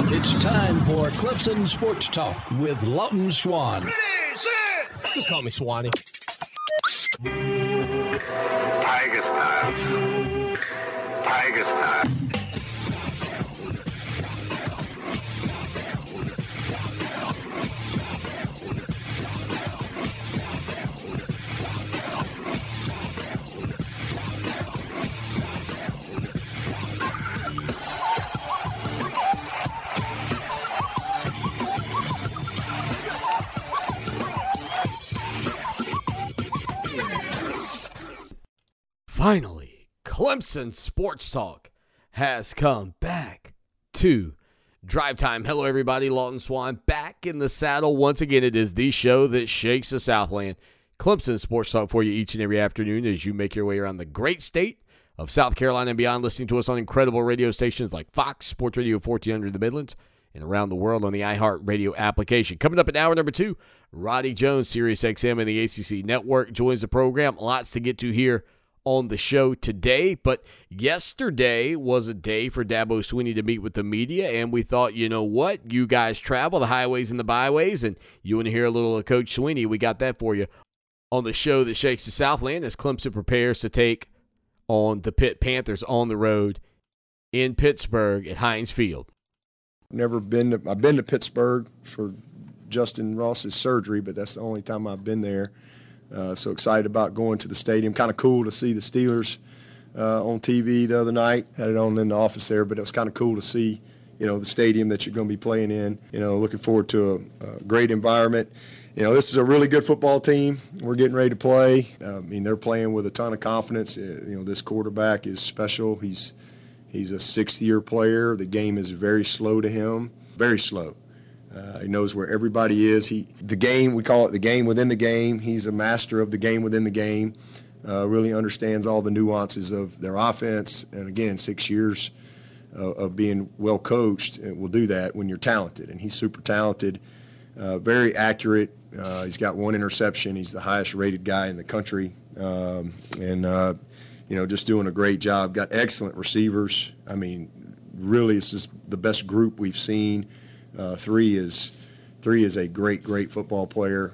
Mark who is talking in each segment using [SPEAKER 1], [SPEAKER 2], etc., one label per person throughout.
[SPEAKER 1] It's time for Clemson Sports Talk with Lawton Swan.
[SPEAKER 2] Ready, set!
[SPEAKER 3] Just call me Swanee.
[SPEAKER 4] Tiger style. Tiger style.
[SPEAKER 3] Finally, Clemson Sports Talk has come back to Drive Time. Hello, everybody. Lawton Swan back in the saddle. Once again, it is the show that shakes the Southland. Clemson Sports Talk for you each and every afternoon as you make your way around the great state of South Carolina and beyond, listening to us on incredible radio stations like Fox Sports Radio 1400 in the Midlands and around the world on the iHeartRadio application. Coming up in hour number 2, Roddy Jones, Sirius XM and the ACC Network, joins the program. Lots to get to here on the show today, but yesterday was a day for Dabo Swinney to meet with the media, and we thought, you know what, you guys travel the highways and the byways, and you want to hear a little of Coach Swinney, we got that for you on the show that shakes the Southland as Clemson prepares to take on the Pitt Panthers on the road in Pittsburgh at Heinz Field.
[SPEAKER 5] I've been to Pittsburgh for Justin Ross's surgery, but that's the only time I've been there. So excited about going to the stadium. Kind of cool to see the Steelers on TV the other night. Had it on in the office there, but it was kind of cool to see, the stadium that you're going to be playing in. Looking forward to a great environment. This is a really good football team. We're getting ready to play. They're playing with a ton of confidence. This quarterback is special. He's a sixth-year player. The game is very slow to him, very slow. He knows where everybody is. We call it the game within the game. He's a master of the game within the game. Really understands all the nuances of their offense. And again, 6 years of being well coached will do that when you're talented. And he's super talented, very accurate. He's got one interception. He's the highest rated guy in the country. Just doing a great job. Got excellent receivers. Really, it's just the best group we've seen. Three is a great football player.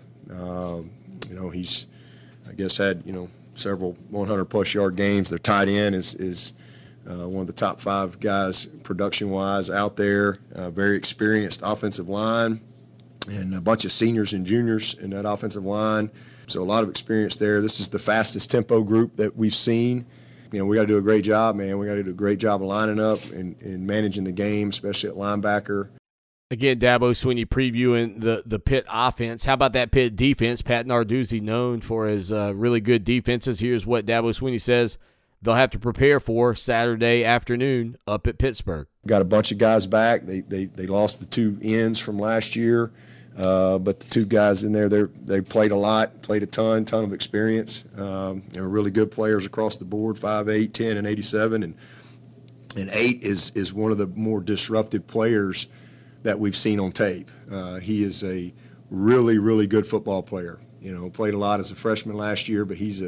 [SPEAKER 5] He's, had, several 100-plus yard games. Their tight end is one of the top 5 guys production-wise out there. Very experienced offensive line and a bunch of seniors and juniors in that offensive line. So a lot of experience there. This is the fastest tempo group that we've seen. We got to do a great job, man. We got to do a great job of lining up and managing the game, especially at linebacker.
[SPEAKER 3] Again, Dabo Swinney previewing the Pitt offense. How about that Pitt defense? Pat Narduzzi, known for his really good defenses. Here's what Dabo Swinney says they'll have to prepare for Saturday afternoon up at Pittsburgh.
[SPEAKER 5] Got a bunch of guys back. They lost the 2 ends from last year, but the 2 guys in there, they played a lot, played a ton of experience. They were really good players across the board, 5'8", 10, and 87. And 8 is one of the more disruptive players that we've seen on tape. He is a really, really good football player. Played a lot as a freshman last year, but he's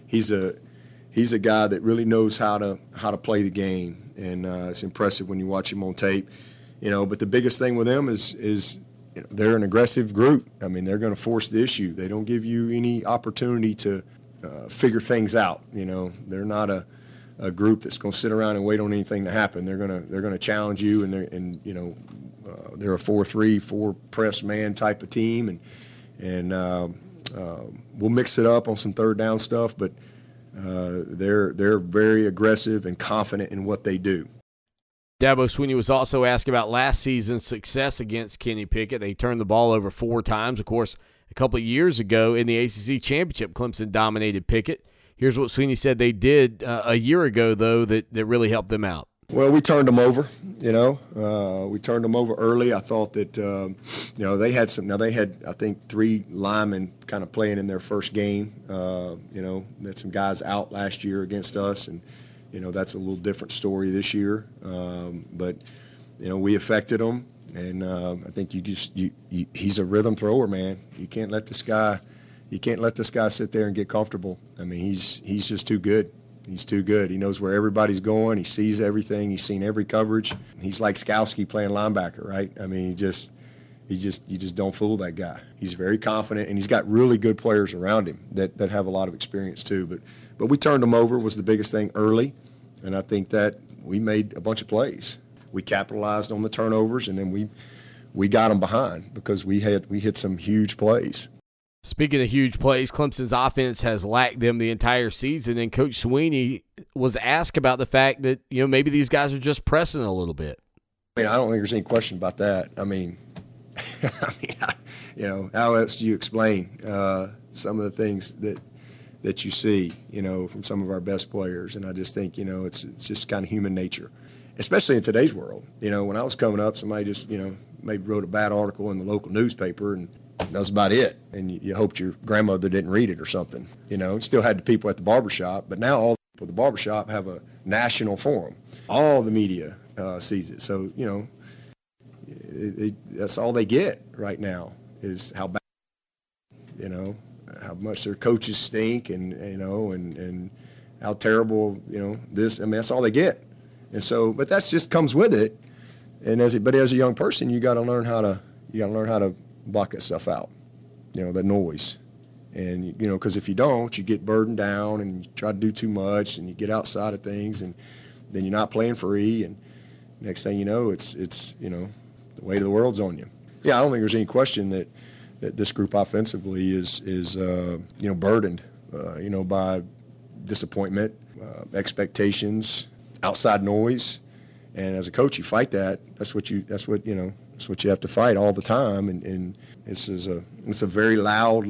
[SPEAKER 5] a guy that really knows how to play the game, and it's impressive when you watch him on tape. But the biggest thing with them is they're an aggressive group. They're going to force the issue. They don't give you any opportunity to figure things out. They're not a group that's going to sit around and wait on anything to happen. They're going to challenge you, and they're a 4-3, 4 press man type of team, and we'll mix it up on some third down stuff, but they're very aggressive and confident in what they do.
[SPEAKER 3] Dabo Swinney was also asked about last season's success against Kenny Pickett. They turned the ball over 4 times. Of course, a couple of years ago in the ACC Championship, Clemson dominated Pickett. Here's what Swinney said they did a year ago, though, that really helped them out.
[SPEAKER 5] Well, we turned them over, we turned them over early. I thought that, they had they had, I think, 3 linemen kind of playing in their first game. They had some guys out last year against us, and, that's a little different story this year. But we affected them, and I think he's a rhythm thrower, man. You can't let this guy sit there and get comfortable. He's just too good. He's too good. He knows where everybody's going. He sees everything. He's seen every coverage. He's like Skowski playing linebacker, right? I mean, you just don't fool that guy. He's very confident, and he's got really good players around him that have a lot of experience too. But we turned him over was the biggest thing early, and I think that we made a bunch of plays. We capitalized on the turnovers, and then we got them behind because we hit some huge plays.
[SPEAKER 3] Speaking of huge plays, Clemson's offense has lacked them the entire season, and Coach Sweeney was asked about the fact that, maybe these guys are just pressing a little bit.
[SPEAKER 5] I mean, I don't think there's any question about that. I mean, how else do you explain some of the things that you see, from some of our best players? And I just think, it's just kind of human nature, especially in today's world. When I was coming up, somebody just, maybe wrote a bad article in the local newspaper, and that was about it. And you hoped your grandmother didn't read it or something. Still had the people at the barbershop, but now all the people at the barbershop have a national forum. All the media sees it. So, that's all they get right now is how bad, how much their coaches stink and how terrible, this. I mean, that's all they get. And so, but that's just comes with it. And as a young person, you got to learn how to block that stuff out, that noise. And, because if you don't, you get burdened down and you try to do too much and you get outside of things and then you're not playing free. And next thing you know, it's the weight of the world's on you. Yeah, I don't think there's any question that this group offensively is burdened, by disappointment, expectations, outside noise. And as a coach, you fight that. That's what you have to fight all the time. And it's a very loud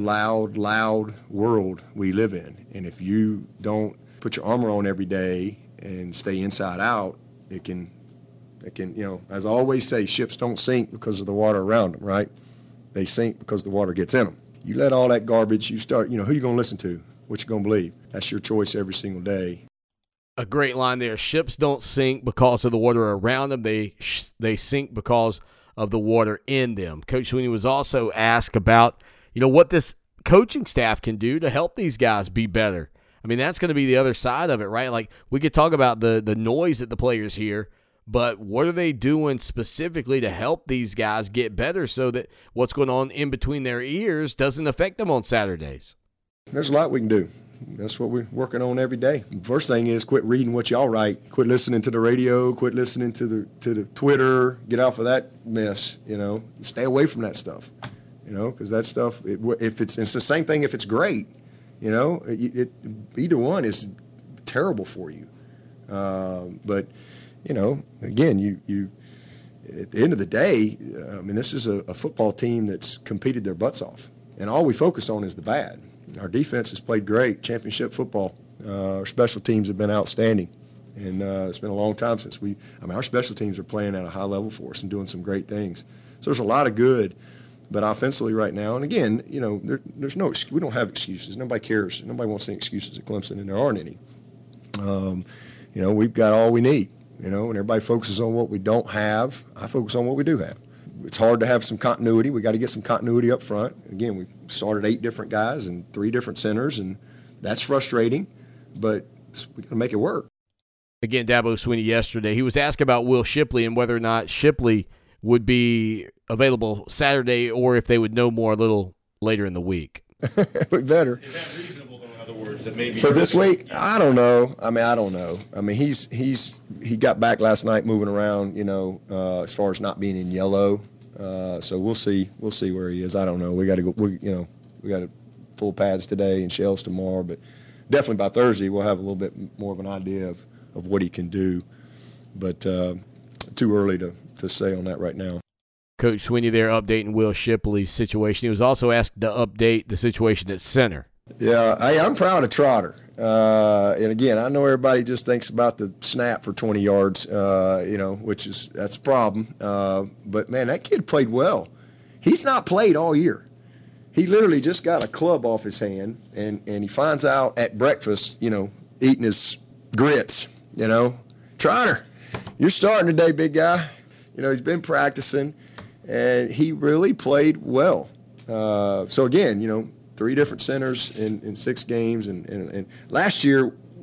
[SPEAKER 5] world we live in. And if you don't put your armor on every day and stay inside out, it can, as I always say, ships don't sink because of the water around them, right? They sink because the water gets in them. You let all that garbage, you start, who you going to listen to? What you going to believe? That's your choice every single day.
[SPEAKER 3] A great line there. Ships don't sink because of the water around them. They sink because of the water in them. Coach Sweeney was also asked about, what this coaching staff can do to help these guys be better. I mean, that's going to be the other side of it, right? Like, we could talk about the noise that the players hear, but what are they doing specifically to help these guys get better so that what's going on in between their ears doesn't affect them on Saturdays?
[SPEAKER 5] There's a lot we can do. That's what we're working on every day. First thing is quit reading what y'all write. Quit listening to the radio. Quit listening to the Twitter. Get off of that mess. Stay away from that stuff. Because that stuff, if it's the same thing. If it's great, either one is terrible for you. But again, you at the end of the day, this is a football team that's competed their butts off, and all we focus on is the bad. Our defense has played great championship football. Our special teams have been outstanding, and it's been a long time since our special teams are playing at a high level for us and doing some great things. So there's a lot of good, but offensively right now, and again, there's we don't have excuses. Nobody cares. Nobody wants any excuses at Clemson, and there aren't any. We've got all we need, and everybody focuses on what we don't have. I focus on what we do have. It's hard to have some continuity. We got to get some continuity up front. Again, we started 8 different guys and 3 different centers, and that's frustrating, but we got to make it work.
[SPEAKER 3] Again, Dabo Sweeney yesterday, he was asked about Will Shipley and whether or not Shipley would be available Saturday or if they would know more a little later in the week.
[SPEAKER 5] We better.
[SPEAKER 2] Is that reasonable, though, in other words, that maybe
[SPEAKER 5] for this week? I don't know. I don't know. He got back last night moving around, as far as not being in yellow. So we'll see where he is. I don't know. We got to go. We got to pull pads today and shells tomorrow, but definitely by Thursday we'll have a little bit more of an idea of what he can do. But too early to say on that right now.
[SPEAKER 3] Coach Sweeney there updating Will Shipley's situation. He was also asked to update the situation at center.
[SPEAKER 5] Yeah, I'm proud of Trotter. And again, I know everybody just thinks about the snap for 20 yards, that's a problem. But man, that kid played well. He's not played all year. He literally just got a club off his hand, and he finds out at breakfast, eating his grits, Trotter, you're starting today, big guy. He's been practicing, and he really played well. So again, 3 different centers in 6 games, and last year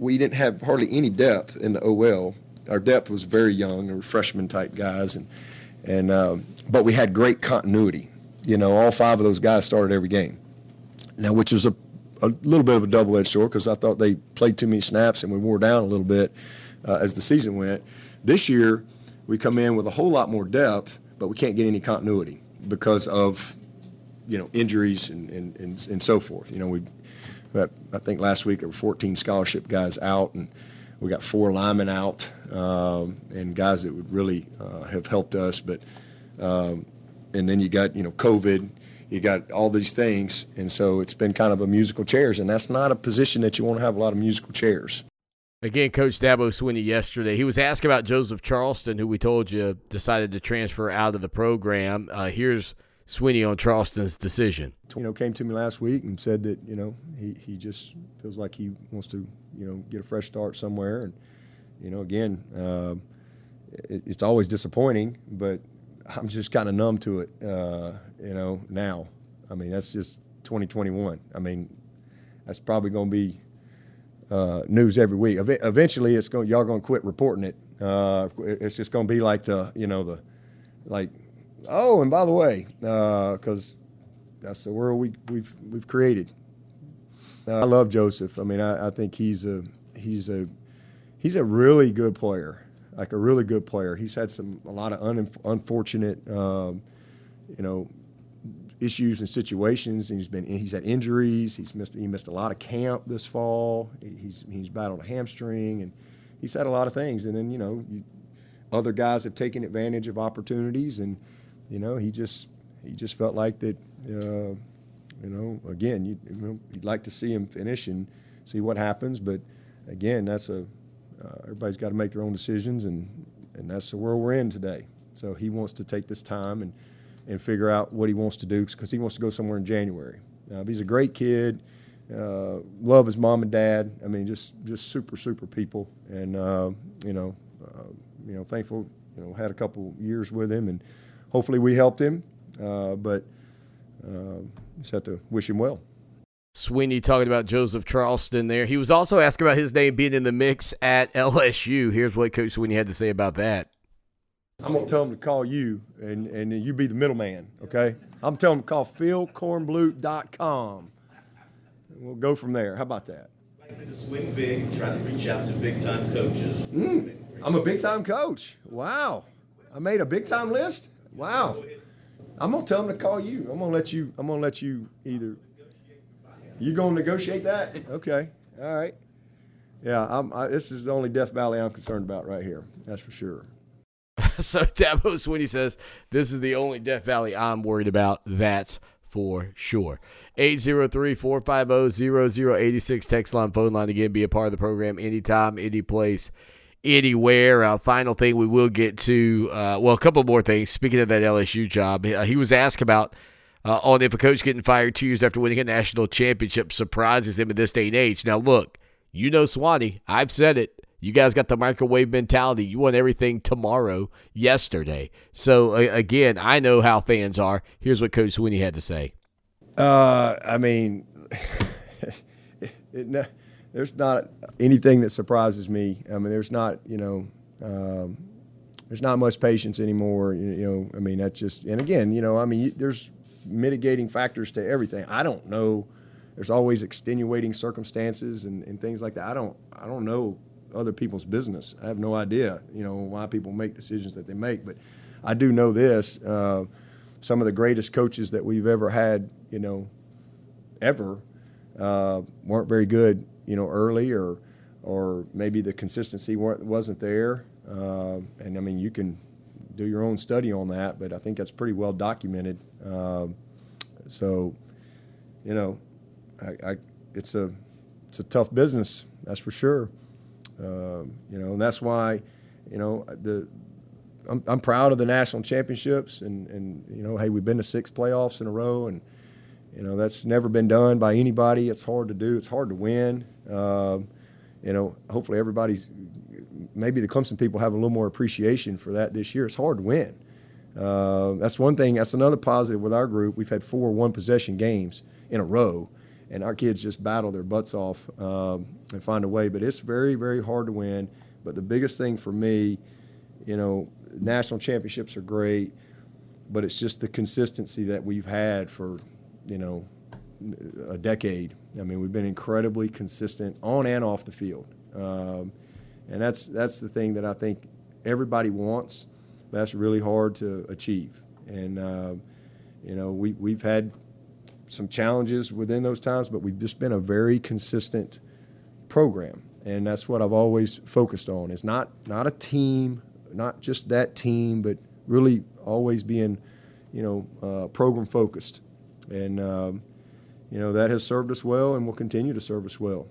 [SPEAKER 5] we didn't have hardly any depth in the OL. Our depth was very young, or freshman type guys, but we had great continuity. All 5 of those guys started every game. Now, which was a little bit of a double-edged sword, because I thought they played too many snaps and we wore down a little bit as the season went. This year, we come in with a whole lot more depth, but we can't get any continuity because of injuries and so forth. I think last week there were 14 scholarship guys out, and we got 4 linemen out, and guys that would really have helped us. But and then you got COVID, you got all these things, and so it's been kind of a musical chairs, and that's not a position that you want to have a lot of musical chairs.
[SPEAKER 3] Again, Coach Dabo Swinney yesterday, he was asked about Joseph Charleston, who we told you decided to transfer out of the program. Here's Swinney on Charleston's decision.
[SPEAKER 5] Came to me last week and said that, he just feels like he wants to, get a fresh start somewhere. And, again, it's always disappointing, but I'm just kind of numb to it, now. I mean, that's just 2021. I mean, that's probably going to be news every week. Eventually, y'all going to quit reporting it. It's just going to be like oh, and by the way, because that's the world we've created. I love Joseph. I mean, I think he's a really good player, like a really good player. He's had a lot of unfortunate, issues and situations. And he's had injuries. He missed a lot of camp this fall. He's battled a hamstring, and he's had a lot of things. And then other guys have taken advantage of opportunities, and he just felt like that. Again, you'd like to see him finish and see what happens, but again, that's everybody's got to make their own decisions, and that's the world we're in today. So he wants to take this time and figure out what he wants to do, because he wants to go somewhere in January. He's a great kid, love his mom and dad. I mean, just super people, and thankful. Had a couple years with him, and hopefully we helped him, but just have to wish him well.
[SPEAKER 3] Swinney talking about Joseph Charleston there. He was also asked about his name being in the mix at LSU. Here's what Coach Swinney had to say about that.
[SPEAKER 5] I'm going to tell him to call you, and you be the middleman, okay? I'm telling him to call philkornblut.com. We'll go from there. How about that?
[SPEAKER 6] To swing big, try to reach out to big-time coaches.
[SPEAKER 5] I'm a big-time coach. Wow. I made a big-time list? Wow. I'm going to tell him to call you. I'm going to let you either. You going to negotiate that? Okay. All right. Yeah, this is the only Death Valley I'm concerned about right here. That's for sure.
[SPEAKER 3] So Dabo Swinney says, this is the only Death Valley I'm worried about. That's for sure. 803-450-0086. Text line, phone line. Again, be a part of the program anytime, any place, anywhere. Final thing we will get to, a couple more things. Speaking of that LSU job, he was asked about on if a coach getting fired 2 years after winning a national championship surprises him in this day and age. Now, look, Swanee, I've said it. You guys got the microwave mentality. You want everything tomorrow, yesterday. So, again, I know how fans are. Here's what Coach Swinney had to say.
[SPEAKER 5] I mean, there's not anything that surprises me. I mean, there's not much patience anymore. I mean, that's just – and, again, there's mitigating factors to everything. I don't know. There's always extenuating circumstances and things like that. I don't know other people's business. I have no idea, why people make decisions that they make. But I do know this. Some of the greatest coaches that we've ever had, ever, weren't very good, early or maybe the consistency wasn't there. And, I mean, you can do your own study on that, but I think that's pretty well documented. So, it's a tough business, that's for sure. And that's why, I'm proud of the national championships, and hey, we've been to 6 playoffs in a row, and that's never been done by anybody. It's hard to do. It's hard to win. Hopefully maybe the Clemson people have a little more appreciation for that this year. It's hard to win. That's one thing. That's another positive with our group. We've had 4 one-possession games in a row, and our kids just battle their butts off and find a way. But it's very, very hard to win. But the biggest thing for me, national championships are great, but it's just the consistency that we've had for, a decade. I mean, we've been incredibly consistent on and off the field. And that's the thing that I think everybody wants, but that's really hard to achieve. And, we've had some challenges within those times, but we've just been a very consistent program. And that's what I've always focused on. It's not a team, not just that team, but really always being, program focused. And, that has served us well and will continue to serve us well.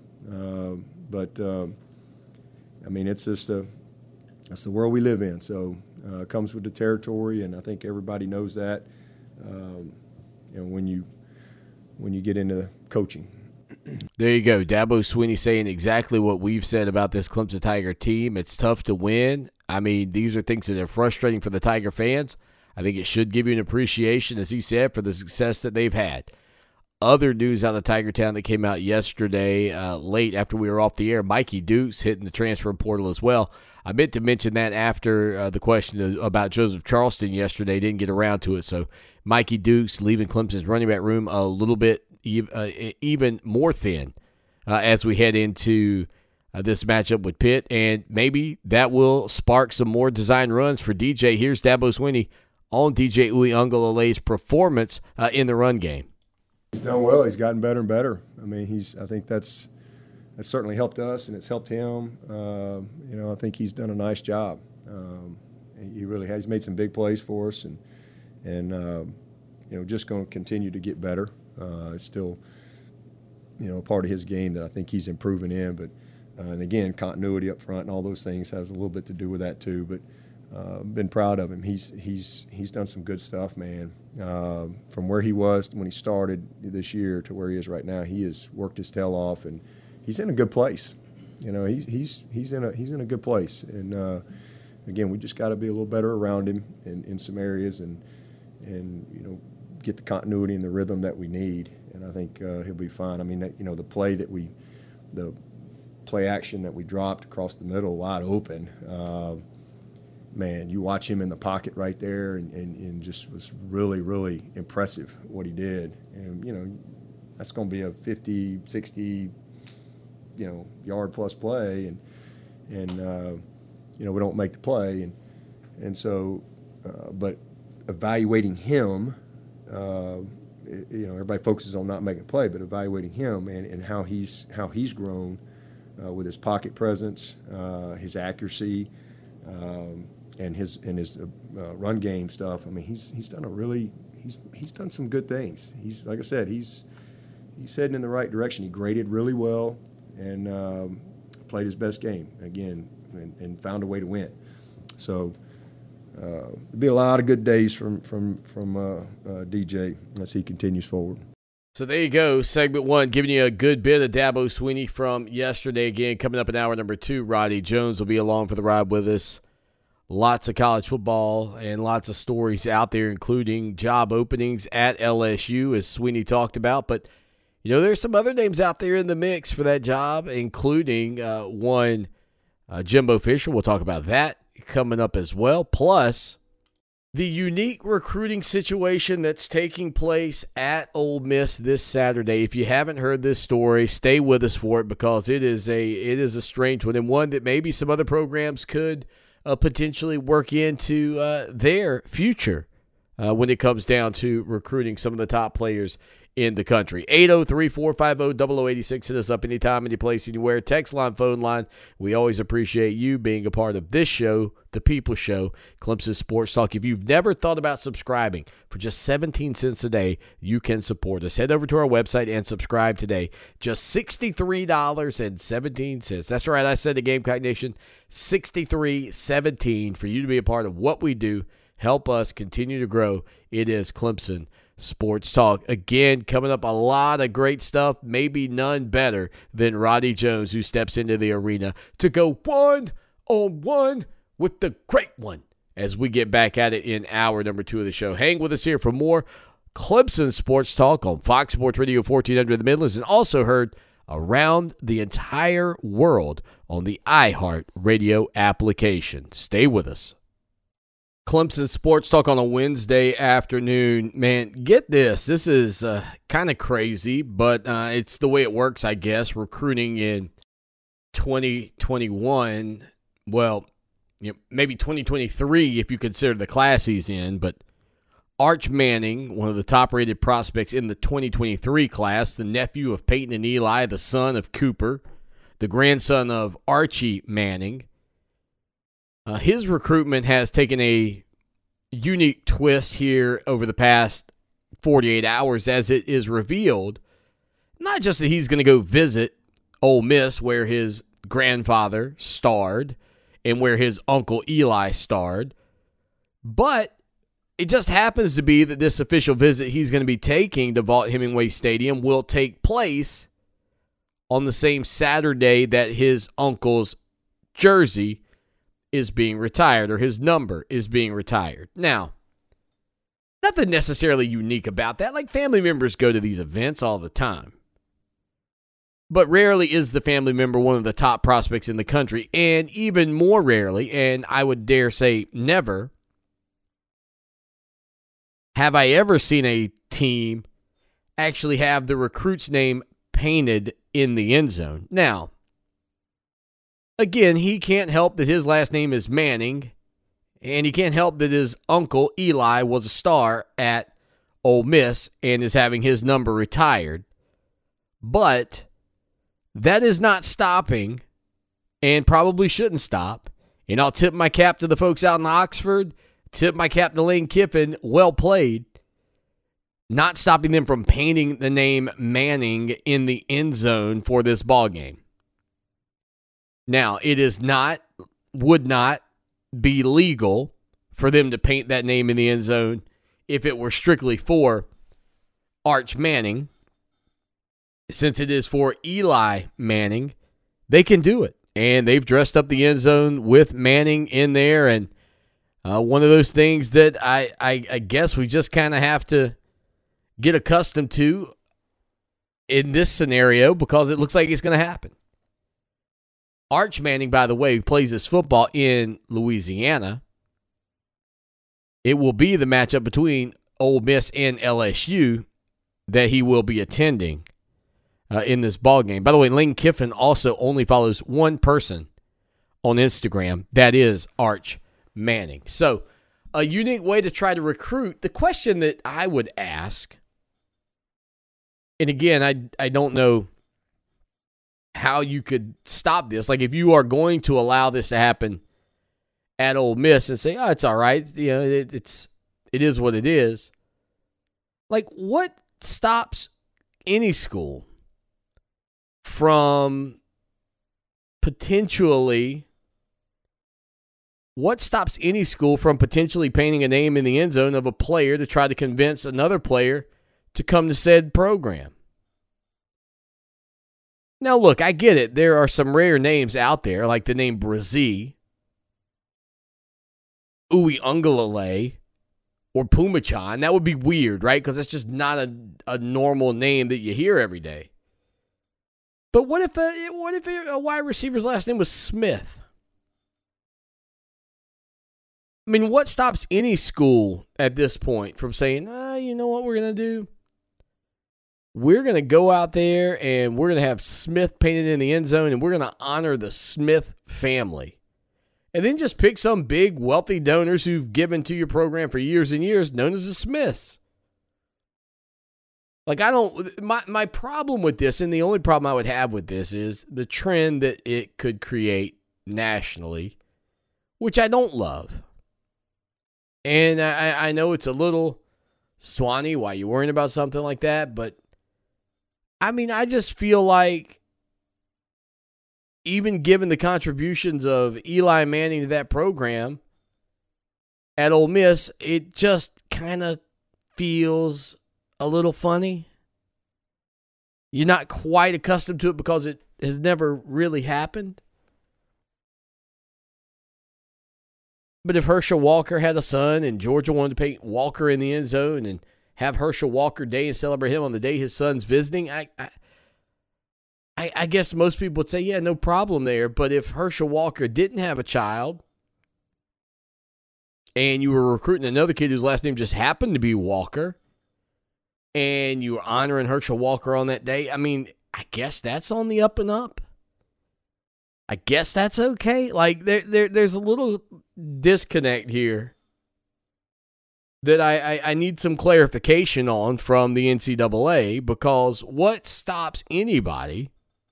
[SPEAKER 5] It's just that's the world we live in. So it comes with the territory, and I think everybody knows that. When you get into coaching.
[SPEAKER 3] There you go. Dabo Swinney saying exactly what we've said about this Clemson Tiger team. It's tough to win. I mean, these are things that are frustrating for the Tiger fans. I think it should give you an appreciation, as he said, for the success that they've had. Other news out of Tiger Town that came out yesterday, late after we were off the air, Mikey Dukes hitting the transfer portal as well. I meant to mention that after the question about Joseph Charleston yesterday. Didn't get around to it. So Mikey Dukes leaving Clemson's running back room a little bit even more thin as we head into this matchup with Pitt. And maybe that will spark some more design runs for DJ. Here's Dabo Swinney on DJ Uiagalelei's performance in the run game.
[SPEAKER 5] He's done well. He's gotten better and better. I mean, I think that's certainly helped us, and it's helped him. I think he's done a nice job. He really has. He's made some big plays for us, and just going to continue to get better. It's still, a part of his game that I think he's improving in. But and again, continuity up front and all those things has a little bit to do with that too. But been proud of him. He's done some good stuff, man. From where he was when he started this year to where he is right now, he has worked his tail off, and he's in a good place. He's in a good place. And again, we just got to be a little better around him in some areas, and get the continuity and the rhythm that we need. And I think he'll be fine. I mean, the play action that we dropped across the middle, wide open. Man, you watch him in the pocket right there, and just was really, really impressive what he did. And, that's going to be a 50, 60, yard plus play. And we don't make the play. And so, but evaluating him, everybody focuses on not making a play, but evaluating him and how he's grown with his pocket presence, his accuracy, and his run game stuff. I mean, he's done some good things. He's, like I said, he's heading in the right direction. He graded really well and played his best game again and found a way to win. So there'll be a lot of good days from DJ as he continues forward.
[SPEAKER 3] So there you go, segment one, giving you a good bit of Dabo Swinney from yesterday. Again, coming up in hour number 2, Roddy Jones will be along for the ride with us. Lots of college football and lots of stories out there, including job openings at LSU, as Swinney talked about. But, there's some other names out there in the mix for that job, including one Jimbo Fisher. We'll talk about that coming up as well. Plus, the unique recruiting situation that's taking place at Ole Miss this Saturday. If you haven't heard this story, stay with us for it, because it is a strange one, and one that maybe some other programs could potentially work into their future when it comes down to recruiting some of the top players in the country. 803-450-0086. Hit us up anytime, any place, anywhere. Text line, phone line. We always appreciate you being a part of this show, the People Show, Clemson Sports Talk. If you've never thought about subscribing for just 17 cents a day, you can support us. Head over to our website and subscribe today. Just $63.17. That's right, I said the Gamecock Nation, $63.17 for you to be a part of what we do. Help us continue to grow. It is Clemson Sports Talk. Again, coming up, a lot of great stuff. Maybe none better than Roddy Jones, who steps into the arena to go one-on-one with the great one as we get back at it in hour number 2 of the show. Hang with us here for more Clemson Sports Talk on Fox Sports Radio 1400 in the Midlands, and also heard around the entire world on the iHeart Radio application. Stay with us. Clemson Sports Talk on a Wednesday afternoon. Man, get this. This is kind of crazy, but it's the way it works, I guess. Recruiting in 2021, well, maybe 2023 if you consider the class he's in, but Arch Manning, one of the top-rated prospects in the 2023 class, the nephew of Peyton and Eli, the son of Cooper, the grandson of Archie Manning. His recruitment has taken a unique twist here over the past 48 hours as it is revealed, not just that he's going to go visit Ole Miss where his grandfather starred and where his uncle Eli starred, but it just happens to be that this official visit he's going to be taking to Vaught-Hemingway Stadium will take place on the same Saturday that his uncle's jersey is being retired, or his number is being retired. Now, nothing necessarily unique about that. Like, family members go to these events all the time. But rarely is the family member one of the top prospects in the country, and even more rarely, and I would dare say never, have I ever seen a team actually have the recruit's name painted in the end zone. Now, again, he can't help that his last name is Manning, and he can't help that his uncle Eli was a star at Ole Miss and is having his number retired. But that is not stopping, and probably shouldn't stop. And I'll tip my cap to the folks out in Oxford, tip my cap to Lane Kiffin, well played. Not stopping them from painting the name Manning in the end zone for this ball game. Now, it would not be legal for them to paint that name in the end zone if it were strictly for Arch Manning. Since it is for Eli Manning, they can do it. And they've dressed up the end zone with Manning in there. And one of those things that I guess we just kind of have to get accustomed to in this scenario because it looks like it's going to happen. Arch Manning, by the way, plays his football in Louisiana. It will be the matchup between Ole Miss and LSU that he will be attending in this ball game. By the way, Lane Kiffin also only follows one person on Instagram. That is Arch Manning. So, a unique way to try to recruit. The question that I would ask, and again, I don't know how you could stop this. Like, if you are going to allow this to happen at Ole Miss and say, oh, it's all right, it is what it is. Like, what stops any school from potentially painting a name in the end zone of a player to try to convince another player to come to said program? Now, look, I get it. There are some rare names out there, like the name Brazee, Uiagalelei, or Pumachan. That would be weird, right? Because that's just not a normal name that you hear every day. But what if a wide receiver's last name was Smith? I mean, what stops any school at this point from saying, you know what we're going to do? We're going to go out there and we're going to have Smith painted in the end zone and we're going to honor the Smith family. And then just pick some big, wealthy donors who've given to your program for years and years, known as the Smiths. Like, my problem with this, and the only problem I would have with this, is the trend that it could create nationally, which I don't love. And I know it's a little Swanee, why you worrying about something like that, but I mean, I just feel like even given the contributions of Eli Manning to that program at Ole Miss, it just kind of feels a little funny. You're not quite accustomed to it because it has never really happened. But if Herschel Walker had a son and Georgia wanted to paint Walker in the end zone and have Herschel Walker Day and celebrate him on the day his son's visiting, I guess most people would say, yeah, no problem there. But if Herschel Walker didn't have a child and you were recruiting another kid whose last name just happened to be Walker and you were honoring Herschel Walker on that day, I mean, I guess that's on the up and up. I guess that's okay. Like, there's a little disconnect here that I need some clarification on from the NCAA, because what stops anybody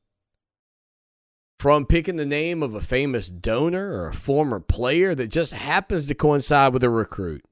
[SPEAKER 3] from picking the name of a famous donor or a former player that just happens to coincide with a recruit?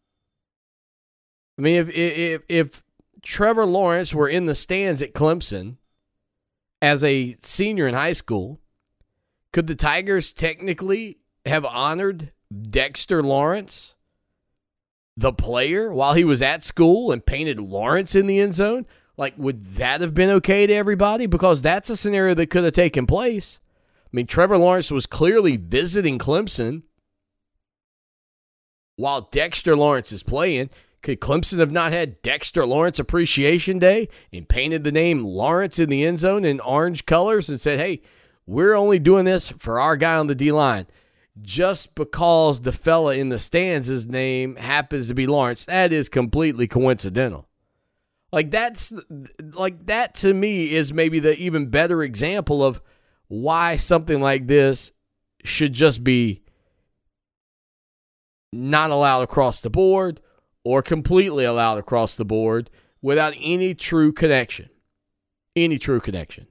[SPEAKER 3] I mean, if Trevor Lawrence were in the stands at Clemson as a senior in high school, could the Tigers technically have honored Dexter Lawrence, the player, while he was at school and painted Lawrence in the end zone? Like, would that have been okay to everybody? Because that's a scenario that could have taken place. I mean, Trevor Lawrence was clearly visiting Clemson while Dexter Lawrence is playing. Could Clemson have not had Dexter Lawrence Appreciation Day and painted the name Lawrence in the end zone in orange colors and said, hey, we're only doing this for our guy on the D-line just because the fella in the stands, his name happens to be Lawrence? That is completely coincidental. That to me is maybe the even better example of why something like this should just be not allowed across the board or completely allowed across the board without any true connection. Any true connection.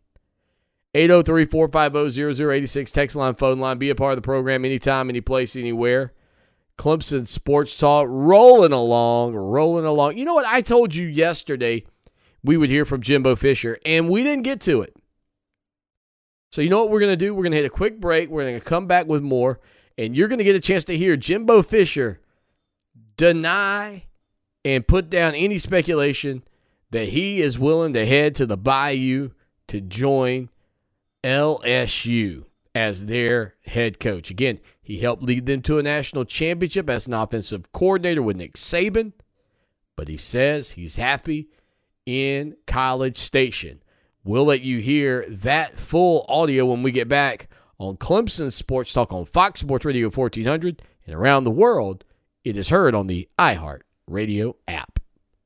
[SPEAKER 3] 803-450-0086, text line, phone line. Be a part of the program anytime, any place, anywhere. Clemson Sports Talk rolling along. You know what? I told you yesterday we would hear from Jimbo Fisher, and we didn't get to it. So you know what we're going to do? We're going to hit a quick break. We're going to come back with more, and you're going to get a chance to hear Jimbo Fisher deny and put down any speculation that he is willing to head to the Bayou to join LSU as their head coach. Again, he helped lead them to a national championship as an offensive coordinator with Nick Saban, but he says he's happy in College Station. We'll let you hear that full audio when we get back on Clemson Sports Talk on Fox Sports Radio 1400, and around the world, it is heard on the iHeart Radio app.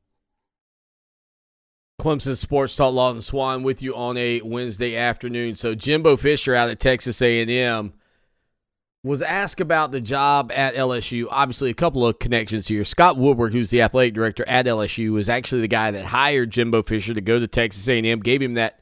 [SPEAKER 3] Clemson Sports Talk, Lawton Swan with you on a Wednesday afternoon. So Jimbo Fisher out at Texas A&M was asked about the job at LSU. Obviously, a couple of connections here. Scott Woodward, who's the athletic director at LSU, is actually the guy that hired Jimbo Fisher to go to Texas A&M, gave him that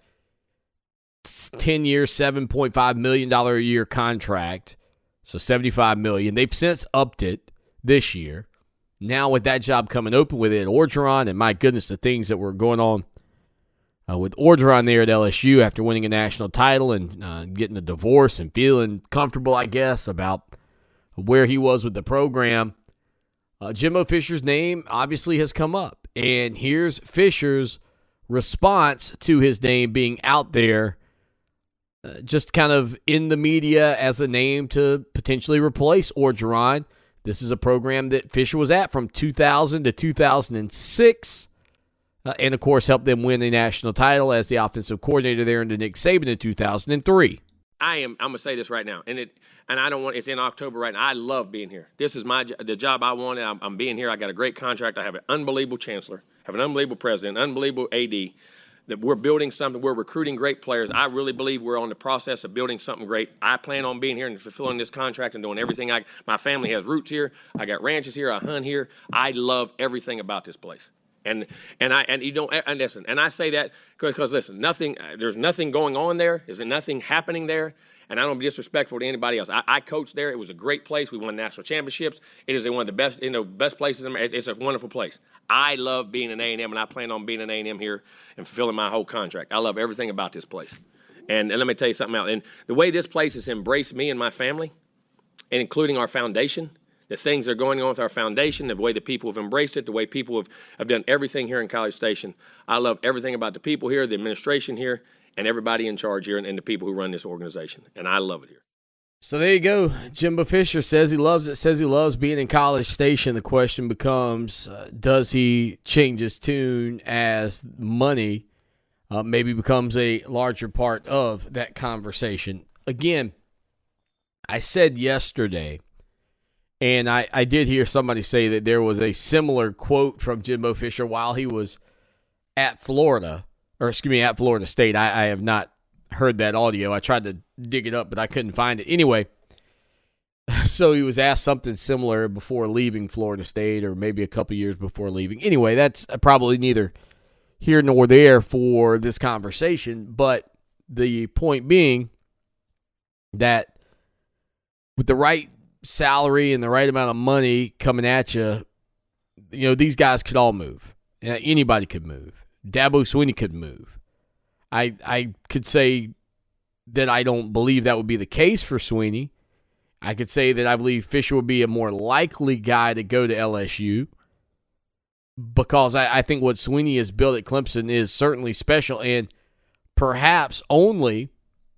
[SPEAKER 3] 10-year, $7.5 million a year contract, so $75 million. They've since upped it this year. Now with that job coming open with it at Orgeron, and my goodness, the things that were going on with Orgeron there at LSU after winning a national title and getting a divorce and feeling comfortable, I guess, about where he was with the program, Jimbo Fisher's name obviously has come up. And here's Fisher's response to his name being out there, just kind of in the media as a name to potentially replace Orgeron. This is a program that Fisher was at from 2000 to 2006, and, of course, helped them win a national title as the offensive coordinator there under Nick Saban in 2003.
[SPEAKER 7] I'm gonna say this right now, and I don't want. It's in October right now. I love being here. This is the job I wanted. I'm being here. I got a great contract. I have an unbelievable chancellor, have an unbelievable president, unbelievable AD. That we're building something. We're recruiting great players. I really believe we're on the process of building something great. I plan on being here and fulfilling this contract and doing everything. My family has roots here. I got ranches here. I hunt here. I love everything about this place. And listen. And I say that because listen, there's nothing going on there. There's nothing happening there. And I don't be disrespectful to anybody else. I coached there. It was a great place. We won national championships. It is one of the best, best places. It's a wonderful place. I love being an A&M, and I plan on being an A&M here and fulfilling my whole contract. I love everything about this place. And let me tell you something else. And the way this place has embraced me and my family, and including our foundation, the things that are going on with our foundation, the way the people have embraced it, the way people have done everything here in College Station. I love everything about the people here, the administration here, and everybody in charge here and the people who run this organization. And I love it here.
[SPEAKER 3] So there you go. Jimbo Fisher says he loves it, says he loves being in College Station. The question becomes, does he change his tune as money maybe becomes a larger part of that conversation? Again, I said yesterday, and I did hear somebody say that there was a similar quote from Jimbo Fisher while he was at Florida State. I have not heard that audio. I tried to dig it up, but I couldn't find it. Anyway, so he was asked something similar before leaving Florida State, or maybe a couple years before leaving. Anyway, that's probably neither here nor there for this conversation, but the point being that with the right salary and the right amount of money coming at you, these guys could all move. Anybody could move. Dabo Swinney could move. I could say that I don't believe that would be the case for Swinney. I could say that I believe Fisher would be a more likely guy to go to LSU because I think what Swinney has built at Clemson is certainly special and perhaps only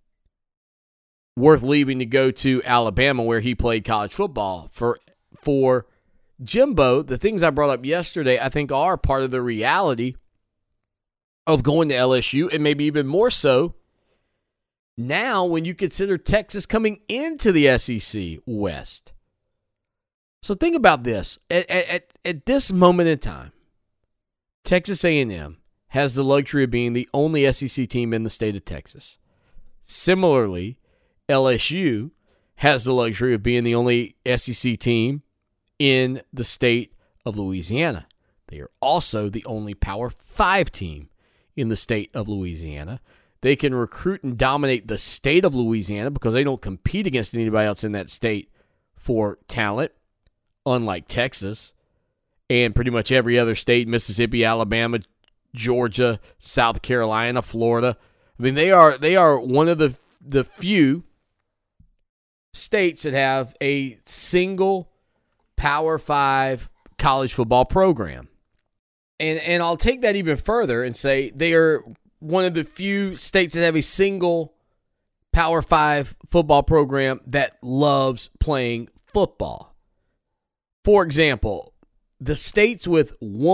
[SPEAKER 3] worth leaving to go to Alabama, where he played college football. For Jimbo, the things I brought up yesterday I think are part of the reality of going to LSU, and maybe even more so now when you consider Texas coming into the SEC West. So think about this. At this moment in time, Texas A&M has the luxury of being the only SEC team in the state of Texas. Similarly, LSU has the luxury of being the only SEC team in the state of Louisiana. They are also the only Power 5 team in the state of Louisiana. They can recruit and dominate the state of Louisiana because they don't compete against anybody else in that state for talent, unlike Texas and pretty much every other state, Mississippi, Alabama, Georgia, South Carolina, Florida. I mean, they are one of the few states that have a single Power 5 college football program. And I'll take that even further and say they are one of the few states that have a single Power 5 football program that loves playing football. For example, the states with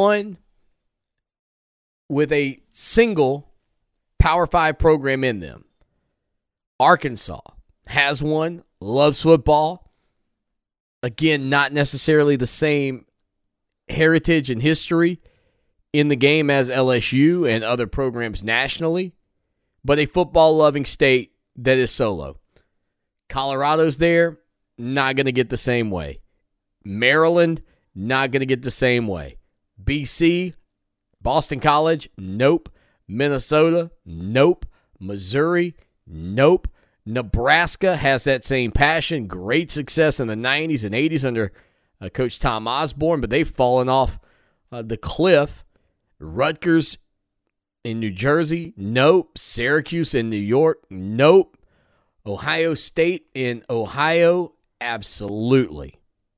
[SPEAKER 3] a single Power 5 program in them. Arkansas has one, loves football. Again, not necessarily the same heritage and history in the game as LSU and other programs nationally, but a football-loving state that is solo. Colorado's there, not going to get the same way. Maryland, not going to get the same way. BC, Boston College, nope. Minnesota, nope. Missouri, nope. Nebraska has that same passion, great success in the 90s and 80s under Coach Tom Osborne, but they've fallen off the cliff. Rutgers in New Jersey, nope. Syracuse in New York, nope. Ohio State in Ohio, absolutely.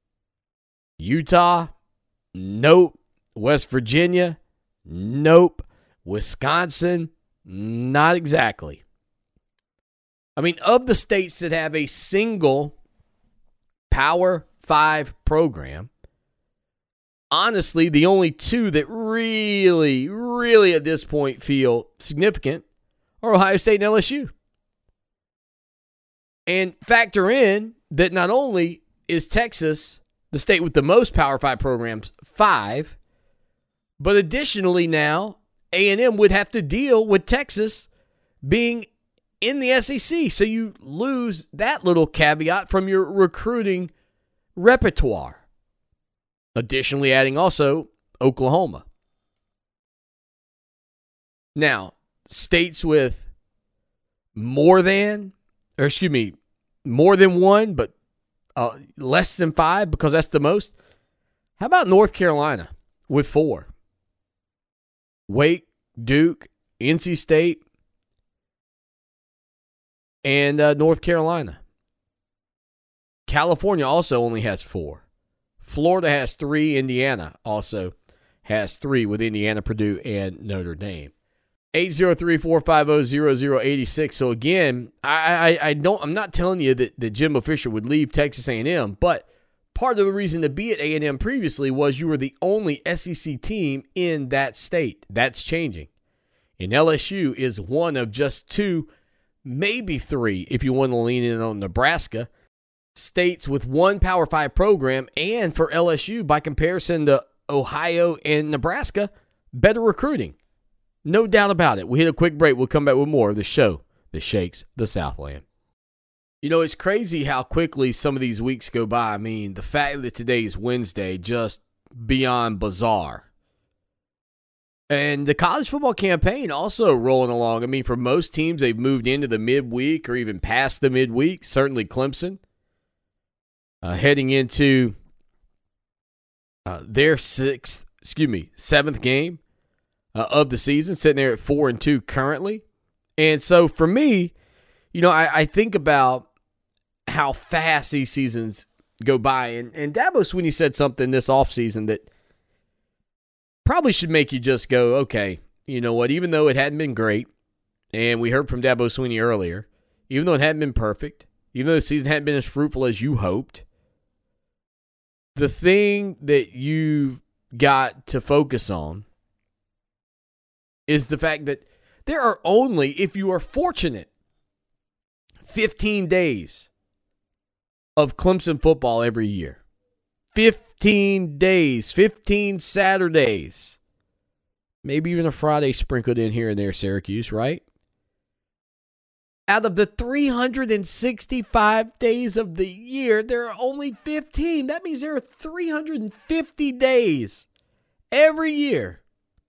[SPEAKER 3] Utah, nope. West Virginia, nope. Wisconsin, not exactly. I mean, of the states that have a single Power 5 program, honestly, the only two that really at this point feel significant are Ohio State and LSU. And factor in that not only is Texas the state with the most Power 5 programs, 5, but additionally now A&M would have to deal with Texas being in the SEC. So you lose that little caveat from your recruiting repertoire. Additionally, adding also Oklahoma. Now, states with more than one, but less than 5, because that's the most. How about North Carolina with 4? Wake, Duke, NC State, and North Carolina. California also only has 4. Florida has 3. Indiana also has 3 with Indiana, Purdue, and Notre Dame. 803-450-0086. So again, I'm not telling you that Jimbo Fisher would leave Texas A&M, but part of the reason to be at A&M previously was you were the only SEC team in that state. That's changing. And LSU is one of just two, maybe three, if you want to lean in on Nebraska, states with one Power 5 program, and for LSU, by comparison to Ohio and Nebraska, better recruiting. No doubt about it. We hit a quick break. We'll come back with more of the show that shakes the Southland. You know, it's crazy how quickly some of these weeks go by. I mean, the fact that today's Wednesday, just beyond bizarre. And the college football campaign also rolling along. I mean, for most teams, they've moved into the midweek or even past the midweek. Certainly Clemson. Heading into their seventh game of the season, sitting there at 4-2 currently. And so for me, you know, I think about how fast these seasons go by. And Dabo Swinney said something this offseason that probably should make you just go, okay, you know what, even though it hadn't been great, and we heard from Dabo Swinney earlier, even though it hadn't been perfect, even though the season hadn't been as fruitful as you hoped, the thing that you got to focus on is the fact that there are only, if you are fortunate, 15 days of Clemson football every year. 15 days, 15 Saturdays. Maybe even a Friday sprinkled in here and there, Syracuse, right? Out of the 365 days of the year, there are only 15. That means there are 350 days every year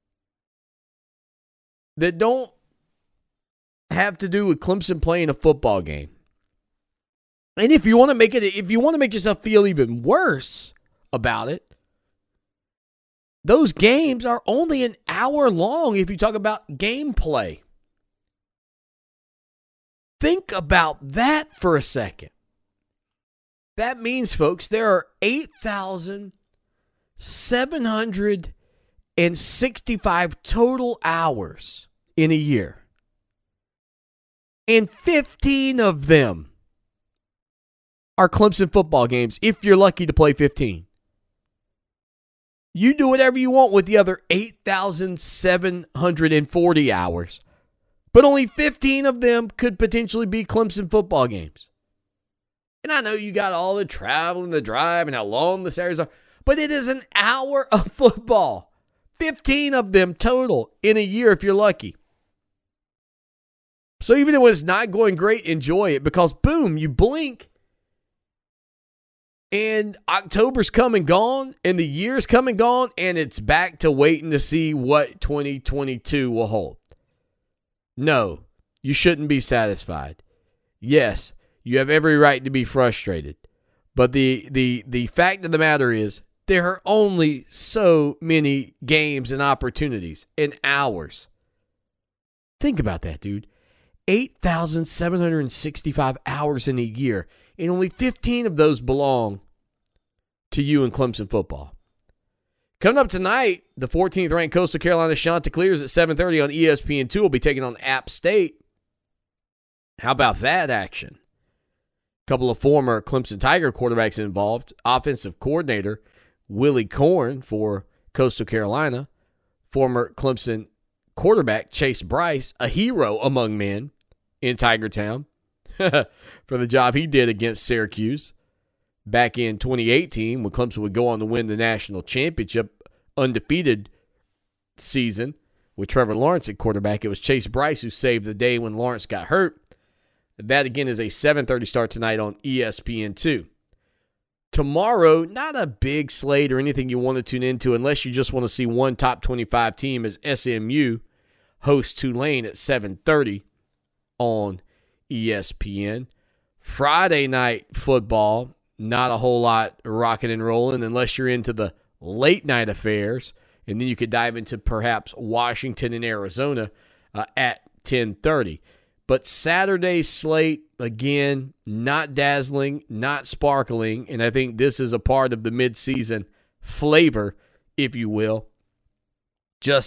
[SPEAKER 3] that don't have to do with Clemson playing a football game. And if you want to make yourself feel even worse about it, those games are only an hour long if you talk about gameplay. Think about that for a second. That means, folks, there are 8,765 total hours in a year. And 15 of them are Clemson football games, if you're lucky to play 15. You do whatever you want with the other 8,740 hours, but only 15 of them could potentially be Clemson football games. And I know you got all the travel and the drive and how long the Saturdays are, but it is an hour of football. 15 of them total in a year if you're lucky. So even if it's not going great, enjoy it, because boom, you blink and October's come and gone and the year's come and gone, and it's back to waiting to see what 2022 will hold. No, you shouldn't be satisfied. Yes, you have every right to be frustrated. But the fact of the matter is, there are only so many games and opportunities and hours. Think about that, dude. 8,765 hours in a year, and only 15 of those belong to you in Clemson football. Coming up tonight, the 14th ranked Coastal Carolina Chanticleers at 7:30 on ESPN2 will be taking on App State. How about that action? A couple of former Clemson Tiger quarterbacks involved. Offensive coordinator Willie Korn for Coastal Carolina. Former Clemson quarterback Chase Bryce, a hero among men in Tiger Town for the job he did against Syracuse back in 2018 when Clemson would go on to win the national championship, undefeated season with Trevor Lawrence at quarterback. It was Chase Bryce who saved the day when Lawrence got hurt. That, again, is a 7:30 start tonight on ESPN2. Tomorrow, not a big slate or anything you want to tune into unless you just want to see one top 25 team, as SMU hosts Tulane at 7:30 on ESPN. Friday night football, not a whole lot rocking and rolling unless you're into the late night affairs, and then you could dive into perhaps Washington and Arizona at 10:30. But Saturday's slate, again, not dazzling, not sparkling, and I think this is a part of the midseason flavor, if you will. Just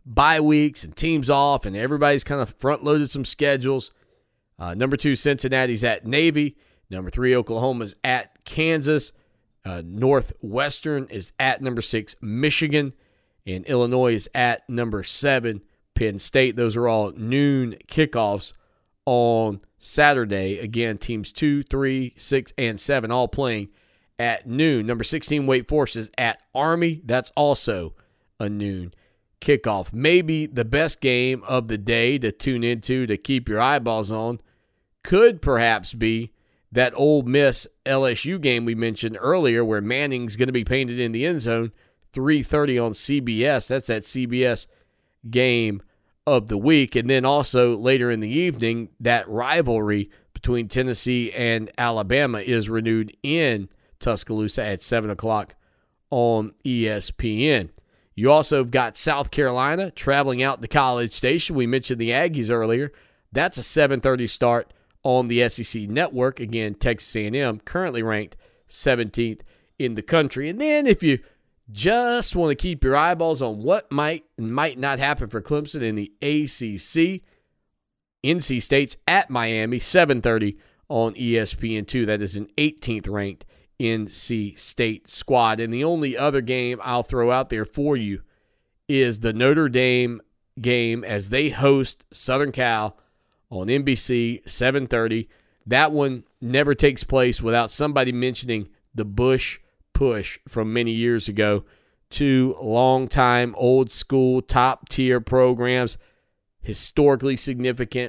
[SPEAKER 3] bye weeks and teams off, and everybody's kind of front-loaded some schedules. Number 2, Cincinnati's at Navy. Number 3, Oklahoma's at Kansas. Northwestern is at number 6, Michigan. And Illinois is at number 7, Penn State. Those are all noon kickoffs on Saturday. Again, teams 2, 3, 6, and 7 all playing at noon. Number 16, Wake Forest is at Army. That's also a noon kickoff. Maybe the best game of the day to tune into, to keep your eyeballs on, could perhaps be that Ole Miss LSU game we mentioned earlier, where Manning's going to be painted in the end zone, 3:30 on CBS. That's that CBS game of the week. And then also later in the evening, that rivalry between Tennessee and Alabama is renewed in Tuscaloosa at 7 o'clock on ESPN. You also have got South Carolina traveling out to College Station. We mentioned the Aggies earlier. That's a 7:30 start on the SEC Network. Again, Texas A&M currently ranked 17th in the country. And then if you just want to keep your eyeballs on what might and might not happen for Clemson in the ACC, NC State's at Miami, 7:30 on ESPN2. That is an 18th ranked NC State squad. And the only other game I'll throw out there for you is the Notre Dame game as they host Southern Cal on NBC, 7:30. That one never takes place without somebody mentioning the Bush push from many years ago. 2 long-time, old-school, top-tier programs, historically significant,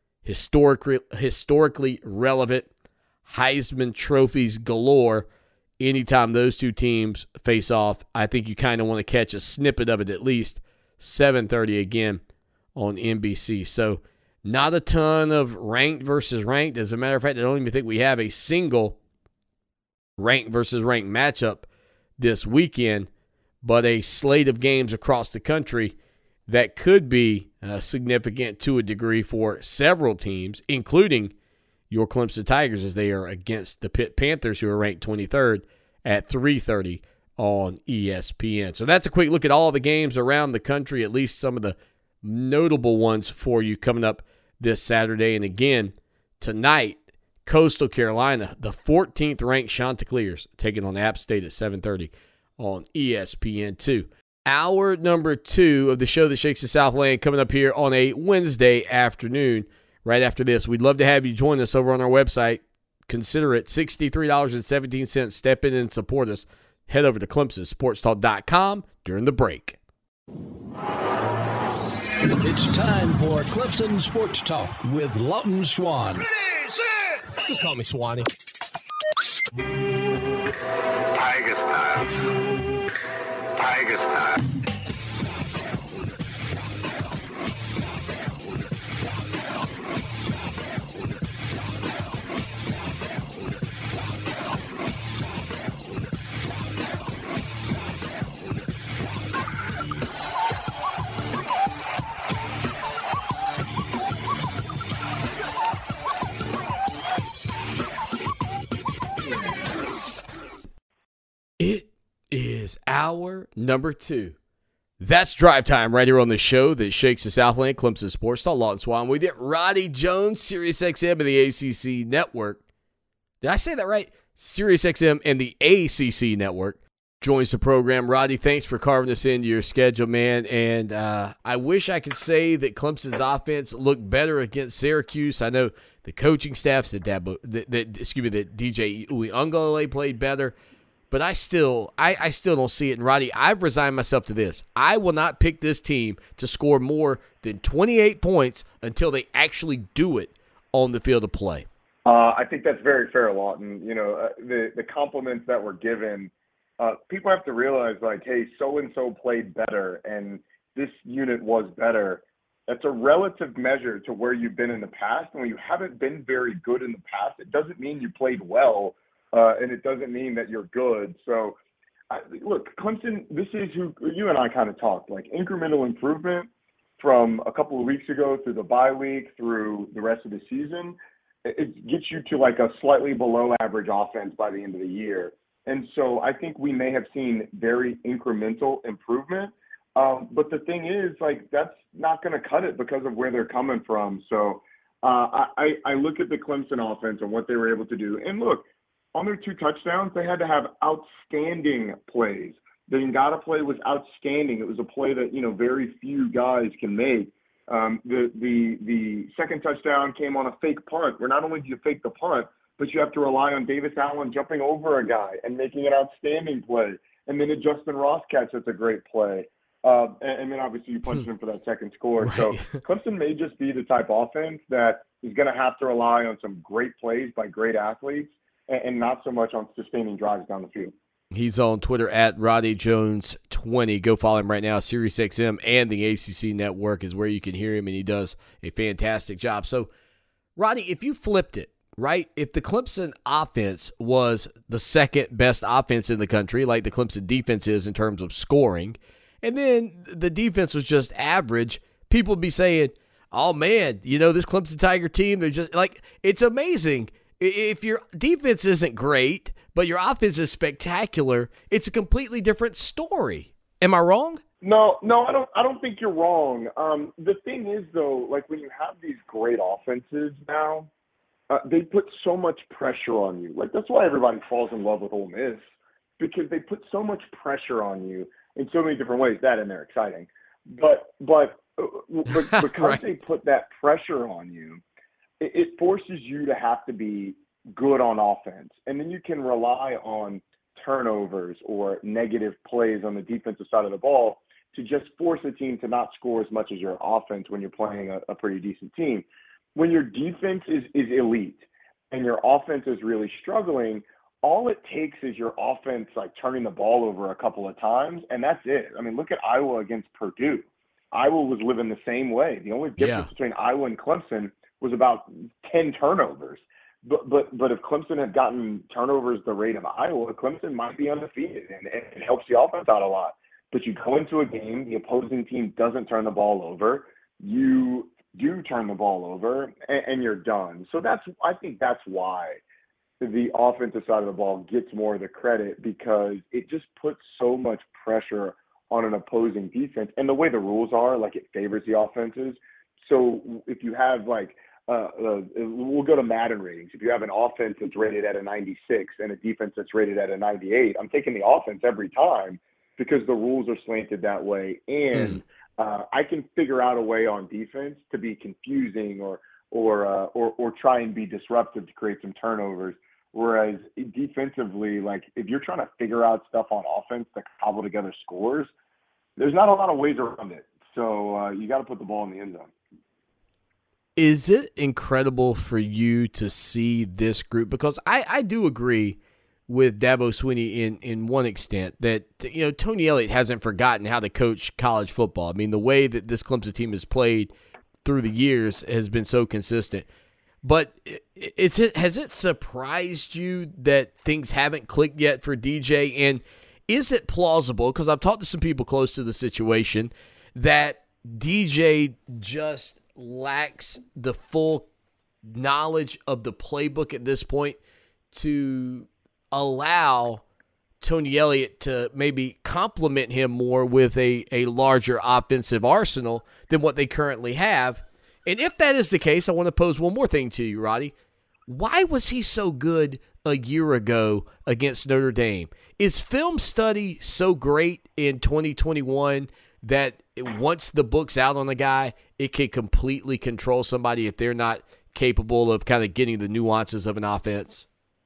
[SPEAKER 3] historically relevant, Heisman trophies galore. Anytime those two teams face off, I think you kind of want to catch a snippet of it at least. 7:30 again on NBC. So not a ton of ranked versus ranked. As a matter of fact, I don't even think we have a single ranked versus ranked matchup this weekend, but a slate of games across the country that could be significant to a degree for several teams, including your Clemson Tigers, as they are against the Pitt Panthers, who are ranked 23rd at 3:30 on ESPN. So that's a quick look at all the games around the country, at least some of the notable ones for you coming up this Saturday. And again, tonight, Coastal Carolina, the 14th ranked Chanticleers, taking on App State at 7:30 on ESPN2. Hour number 2 of the show that shakes the Southland coming up here on a Wednesday afternoon. Right after this, we'd love to have you join us over on our website. Consider it $63.17. Step in and support us. Head over to ClemsonSportsTalk.com during the break.
[SPEAKER 1] It's time for Clemson Sports Talk with Lawton Swan.
[SPEAKER 8] Ready, set. Just call me Swanee.
[SPEAKER 4] Tiger style. Tiger style.
[SPEAKER 3] It is hour number 2. That's drive time right here on the show that shakes the Southland. Clemson Sports Talk. Lawton Swan with you. Roddy Jones, SiriusXM and the ACC Network. Did I say that right? SiriusXM and the ACC Network joins the program. Roddy, thanks for carving this into your schedule, man. And I wish I could say that Clemson's offense looked better against Syracuse. I know the coaching staff said that DJ Uiagalelei played better. But I still don't see it. And, Roddy, I've resigned myself to this. I will not pick this team to score more than 28 points until they actually do it on the field of play.
[SPEAKER 9] I think that's very fair, Lawton. You know, the compliments that were given, people have to realize, like, hey, so-and-so played better, and this unit was better. That's a relative measure to where you've been in the past. And when you haven't been very good in the past, it doesn't mean you played well. And it doesn't mean that you're good. So, look, Clemson, this is who you and I kind of talked, like incremental improvement from a couple of weeks ago through the bye week, through the rest of the season. It gets you to like a slightly below average offense by the end of the year. And so I think we may have seen very incremental improvement. But the thing is, like, that's not going to cut it because of where they're coming from. So I look at the Clemson offense and what they were able to do. And look, on their 2 touchdowns, they had to have outstanding plays. The Ngata play was outstanding. It was a play that, very few guys can make. The second touchdown came on a fake punt, where not only do you fake the punt, but you have to rely on Davis Allen jumping over a guy and making an outstanding play. And then a Justin Ross catch that's a great play. And then obviously you punched him for that second score.
[SPEAKER 3] Right.
[SPEAKER 9] So Clemson may just be the type of offense that is going to have to rely on some great plays by great athletes and not so much on sustaining drives down the field.
[SPEAKER 3] He's on Twitter at RoddyJones20. Go follow him right now. SiriusXM and the ACC Network is where you can hear him, and he does a fantastic job. So, Roddy, if you flipped it, right, if the Clemson offense was the second best offense in the country, like the Clemson defense is in terms of scoring, and then the defense was just average, people would be saying, oh, man, this Clemson Tiger team, they're just like, it's amazing. If your defense isn't great, but your offense is spectacular, it's a completely different story. Am I wrong?
[SPEAKER 9] No, I don't think you're wrong. The thing is, though, like, when you have these great offenses now, they put so much pressure on you. Like, that's why everybody falls in love with Ole Miss, because they put so much pressure on you in so many different ways. That, and they're exciting. But because
[SPEAKER 3] right.
[SPEAKER 9] they put that pressure on you, it forces you to have to be good on offense. And then you can rely on turnovers or negative plays on the defensive side of the ball to just force a team to not score as much as your offense when you're playing a pretty decent team. When your defense is elite and your offense is really struggling, all it takes is your offense like turning the ball over a couple of times, and that's it. I mean, look at Iowa against Purdue. Iowa was living the same way. The only difference between Iowa and Clemson was about 10 turnovers. But if Clemson had gotten turnovers the rate of Iowa, Clemson might be undefeated, and it helps the offense out a lot. But you go into a game, the opposing team doesn't turn the ball over, you do turn the ball over, and you're done. So I think that's why the offensive side of the ball gets more of the credit, because it just puts so much pressure on an opposing defense. And the way the rules are, like, it favors the offenses. So if you have, like, we'll go to Madden ratings. If you have an offense that's rated at a 96 and a defense that's rated at a 98, I'm taking the offense every time because the rules are slanted that way. And I can figure out a way on defense to be confusing or try and be disruptive to create some turnovers. Whereas defensively, like, if you're trying to figure out stuff on offense to cobble together scores, there's not a lot of ways around it. So you got to put the ball in the end zone.
[SPEAKER 3] Is it incredible for you to see this group? Because I do agree with Dabo Swinney in one extent that, Tony Elliott hasn't forgotten how to coach college football. I mean, the way that this Clemson team has played through the years has been so consistent. But has it surprised you that things haven't clicked yet for DJ? And is it plausible, because I've talked to some people close to the situation, that DJ just lacks the full knowledge of the playbook at this point to allow Tony Elliott to maybe complement him more with a larger offensive arsenal than what they currently have? And if that is the case, I want to pose one more thing to you, Roddy. Why was he so good a year ago against Notre Dame? Is film study so great in 2021 that once the book's out on a guy, it can completely control somebody if they're not capable of kind of getting the nuances of an offense?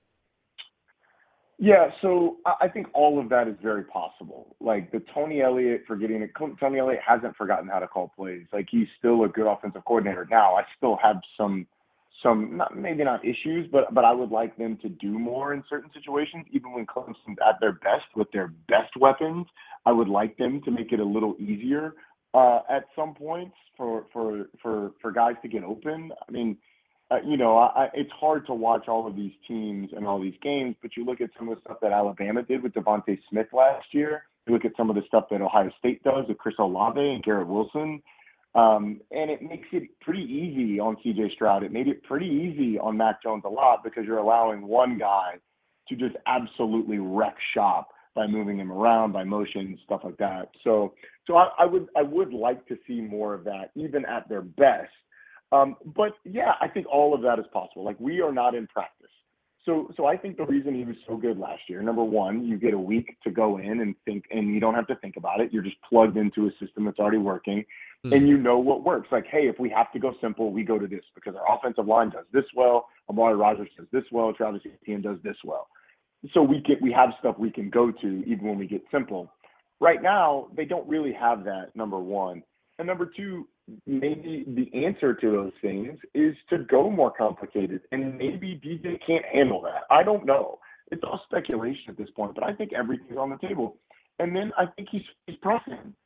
[SPEAKER 9] Yeah, so I think all of that is very possible. Like, the Tony Elliott Tony Elliott hasn't forgotten how to call plays. Like, he's still a good offensive coordinator now. I still have some maybe not issues, but I would like them to do more in certain situations, even when Clemson's at their best with their best weapons. I would like them to make it a little easier at some points for guys to get open. I mean, it's hard to watch all of these teams and all these games, but you look at some of the stuff that Alabama did with Devontae Smith last year. You look at some of the stuff that Ohio State does with Chris Olave and Garrett Wilson. And it makes it pretty easy on C.J. Stroud. It made it pretty easy on Mac Jones a lot because you're allowing one guy to just absolutely wreck shop by moving him around, by motion, stuff like that. So I would like to see more of that, even at their best. But yeah, I think all of that is possible. Like, we are not in practice. So I think the reason he was so good last year, number one, you get a week to go in and think, and you don't have to think about it. You're just plugged into a system that's already working, and you know what works. Like, hey, if we have to go simple, we go to this because our offensive line does this well, Amari Rogers does this well, Travis Etienne does this well. So we have stuff we can go to even when we get simple. Right now, they don't really have that, number one. And number two, maybe the answer to those things is to go more complicated, and maybe DJ can't handle that. I don't know. It's all speculation at this point, but I think everything's on the table. And then I think he's pressing.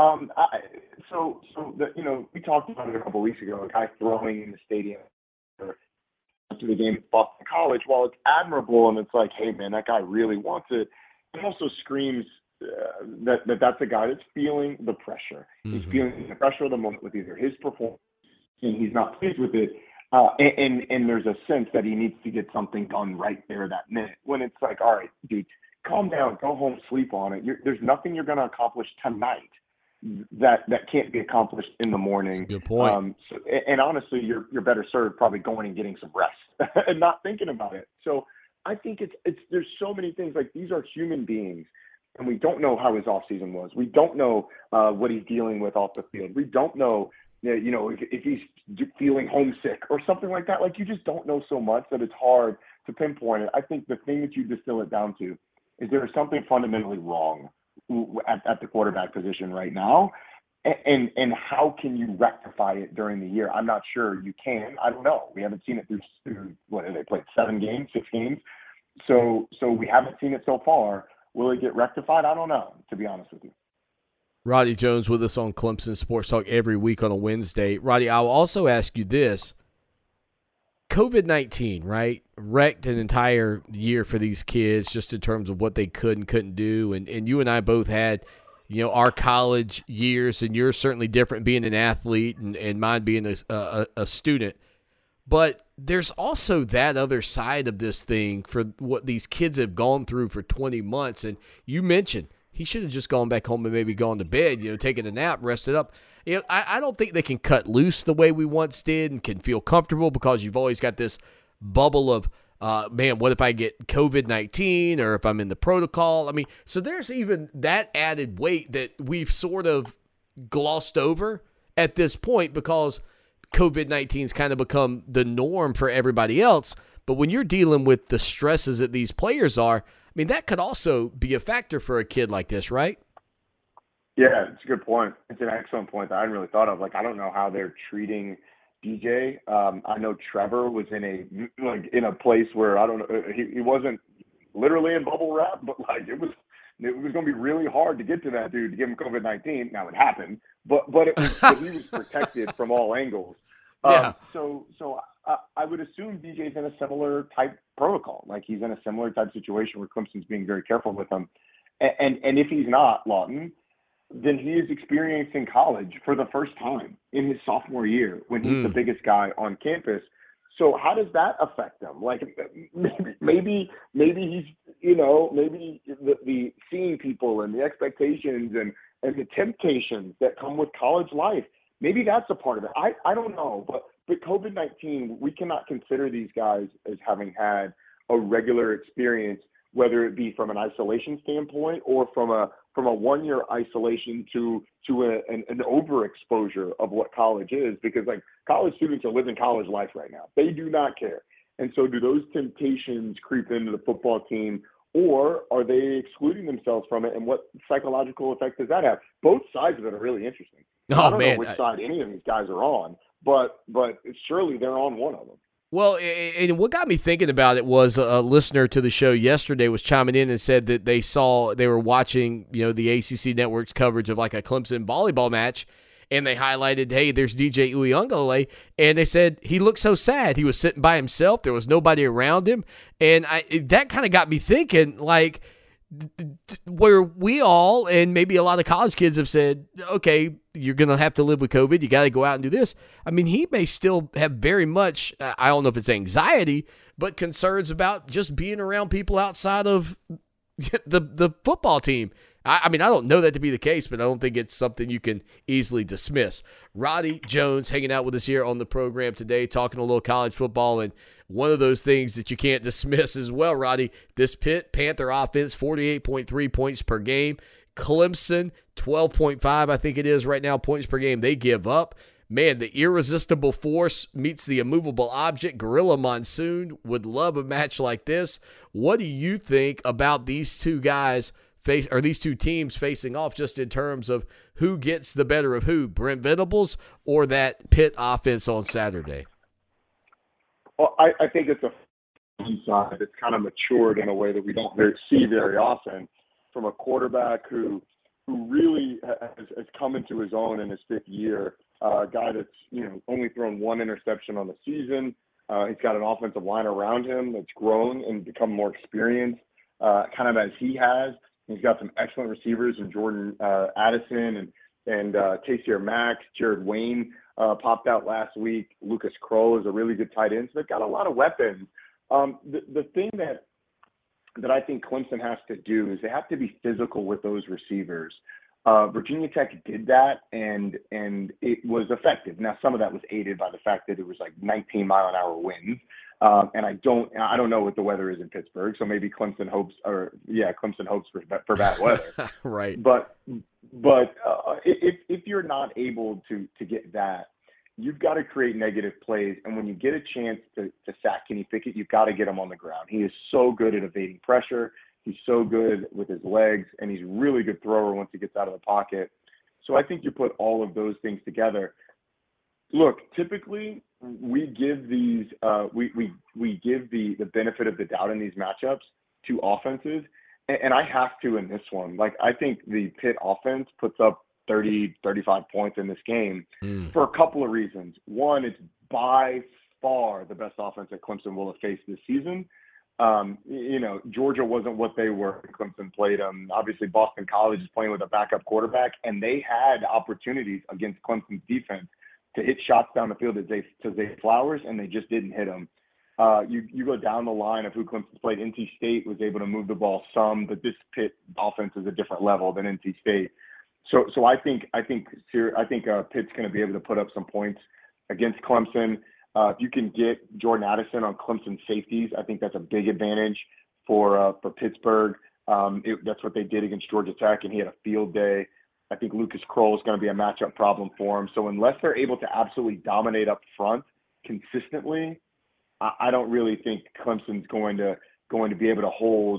[SPEAKER 9] We talked about it a couple of weeks ago, a guy throwing in the stadium after the game at Boston College. While it's admirable and it's like, hey man, that guy really wants it, it also screams that's a guy that's feeling the pressure. He's feeling the pressure of the moment with either his performance and he's not pleased with it, and there's a sense that he needs to get something done right there that minute. When it's like, all right, dude, calm down, go home, sleep on it. There's nothing you're going to accomplish tonight that can't be accomplished in the morning.
[SPEAKER 3] Good point.
[SPEAKER 9] And honestly, you're better served probably going and getting some rest and not thinking about it. So I think there's so many things. Like, these are human beings. And we don't know how his offseason was. We don't know what he's dealing with off the field. We don't know, if he's feeling homesick or something like that. Like, you just don't know so much that it's hard to pinpoint it. I think the thing that you distill it down to is there is something fundamentally wrong at the quarterback position right now. And how can you rectify it during the year? I'm not sure you can. I don't know. We haven't seen it through what have they played, 6 games? So we haven't seen it so far. Will it get rectified? I don't know, to be honest with you.
[SPEAKER 3] Roddy Jones with us on Clemson Sports Talk every week on a Wednesday. Roddy, I will also ask you this. COVID-19, right, wrecked an entire year for these kids just in terms of what they could and couldn't do. And you and I both had, our college years, and yours certainly different being an athlete and mine being a student. But there's also that other side of this thing for what these kids have gone through for 20 months. And you mentioned he should have just gone back home and maybe gone to bed, taken a nap, rested up. I don't think they can cut loose the way we once did and can feel comfortable because you've always got this bubble of, what if I get COVID-19 or if I'm in the protocol? I mean, so there's even that added weight that we've sort of glossed over at this point because COVID-19's kind of become the norm for everybody else. But when you're dealing with the stresses that these players are, I mean, that could also be a factor for a kid like this, right?
[SPEAKER 9] Yeah, it's a good point. It's an excellent point that I hadn't really thought of. Like, I don't know how they're treating DJ. I know Trevor was in a place where, I don't know, he wasn't literally in bubble wrap, but like it was going to be really hard to get to that dude to give him COVID-19. Now it happened, but he was protected from all angles.
[SPEAKER 3] Yeah.
[SPEAKER 9] So I would assume DJ's in a similar type protocol. Like, he's in a similar type situation where Clemson's being very careful with him. And if he's not, Lawton, then he is experiencing college for the first time in his sophomore year when he's the biggest guy on campus. So how does that affect him? Like, maybe he's, maybe the seeing people and the expectations and the temptations that come with college life, maybe that's a part of it. I don't know, but COVID-19, we cannot consider these guys as having had a regular experience, whether it be from an isolation standpoint or from a 1-year isolation to an overexposure of what college is, because like college students are living college life right now. They do not care. And so do those temptations creep into the football team, or are they excluding themselves from it? And what psychological effect does that have? Both sides of it are really interesting. I don't know which side any of these guys are on, but surely they're on one of them.
[SPEAKER 3] Well, and what got me thinking about it was a listener to the show yesterday was chiming in and said that they were watching, the ACC Network's coverage of like a Clemson volleyball match, and they highlighted, hey, there's DJ Uiagalelei, and they said he looked so sad. He was sitting by himself. There was nobody around him, and that kind of got me thinking, like, where we all and maybe a lot of college kids have said, okay, you're going to have to live with COVID. You got to go out and do this. I mean, he may still have very much, I don't know if it's anxiety, but concerns about just being around people outside of the football team. I mean, I don't know that to be the case, but I don't think it's something you can easily dismiss. Roddy Jones hanging out with us here on the program today, talking a little college football, and one of those things that you can't dismiss as well, Roddy, this Pitt Panther offense, 48.3 points per game. Clemson, 12.5, I think it is right now, points per game they give up. Man, the irresistible force meets the immovable object. Gorilla Monsoon would love a match like this. What do you think about these two guys these two teams facing off, just in terms of who gets the better of who, Brent Venables or that Pitt offense on Saturday?
[SPEAKER 9] Well, I think it's a side that's kind of matured in a way that we don't see very often from a quarterback who really has come into his own in his fifth year. A guy that's only thrown one interception on the season. He's got an offensive line around him that's grown and become more experienced, kind of as he has. He's got some excellent receivers in Jordan Addison and Taysier Max. Jared Wayne popped out last week. Lucas Kroll is a really good tight end. So they've got a lot of weapons. The thing that I think Clemson has to do is they have to be physical with those receivers. Virginia Tech did that, and it was effective. Now, some of that was aided by the fact that it was like 19-mile-an-hour winds. And I don't know what the weather is in Pittsburgh, so maybe Clemson hopes for bad weather.
[SPEAKER 3] Right.
[SPEAKER 9] But if you're not able to get that, you've got to create negative plays. And when you get a chance to sack Kenny Pickett, you've got to get him on the ground. He is so good at evading pressure. He's so good with his legs, and he's a really good thrower once he gets out of the pocket. So I think you put all of those things together. Look, typically we give these we give the benefit of the doubt in these matchups to offenses, and I have to in this one. Like, I think the Pitt offense puts up 30, 35 points in this game for a couple of reasons. One, it's by far the best offense that Clemson will have faced this season. Georgia wasn't what they were when Clemson played them. Obviously, Boston College is playing with a backup quarterback, and they had opportunities against Clemson's defense to hit shots down the field to Zay Flowers, and they just didn't hit them. You go down the line of who Clemson played. NC State was able to move the ball some, but this Pitt offense is a different level than NC State. So I think Pitt's going to be able to put up some points against Clemson. If you can get Jordan Addison on Clemson safeties, I think that's a big advantage for Pittsburgh. That's what they did against Georgia Tech, and he had a field day. I think Lucas Kroll is going to be a matchup problem for him. So unless they're able to absolutely dominate up front consistently, I don't really think Clemson's going to be able to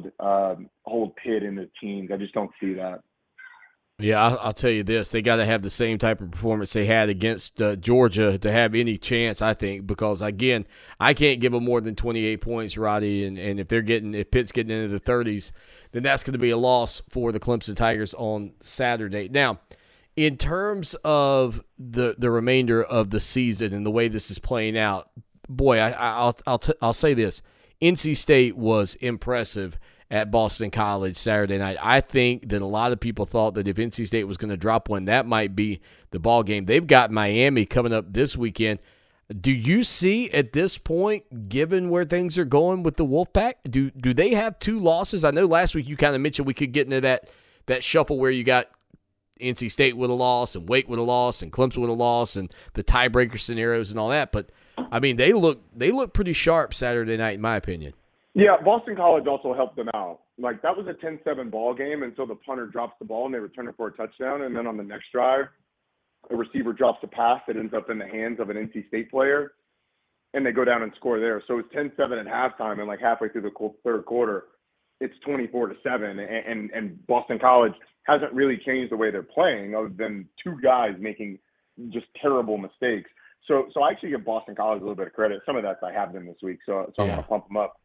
[SPEAKER 9] hold Pitt in the teens. I just don't see that.
[SPEAKER 3] Yeah, I'll tell you this. They got to have the same type of performance they had against Georgia to have any chance, I think, because, again, I can't give them more than 28 points, Roddy, and if Pitt's getting into the 30s, then that's going to be a loss for the Clemson Tigers on Saturday. Now, in terms of the remainder of the season and the way this is playing out, boy, I'll say this. NC State was impressive at Boston College Saturday night. I think that a lot of people thought that if NC State was going to drop one, that might be the ball game. They've got Miami coming up this weekend. Do you see at this point, given where things are going with the Wolfpack, do they have two losses? I know last week you kind of mentioned we could get into that shuffle where you got NC State with a loss and Wake with a loss and Clemson with a loss and the tiebreaker scenarios and all that. But, I mean, they look pretty sharp Saturday night in my opinion.
[SPEAKER 9] Yeah, Boston College also helped them out. Like, that was a 10-7 ball game until the punter drops the ball and they return it for a touchdown. And then on the next drive, a receiver drops a pass that ends up in the hands of an NC State player, and they go down and score there. So it's 10-7 at halftime, and like halfway through the third quarter, it's 24-7. And Boston College hasn't really changed the way they're playing, other than two guys making just terrible mistakes. So I actually give Boston College a little bit of credit. Some of that I have them this week, so I'm going to pump them up.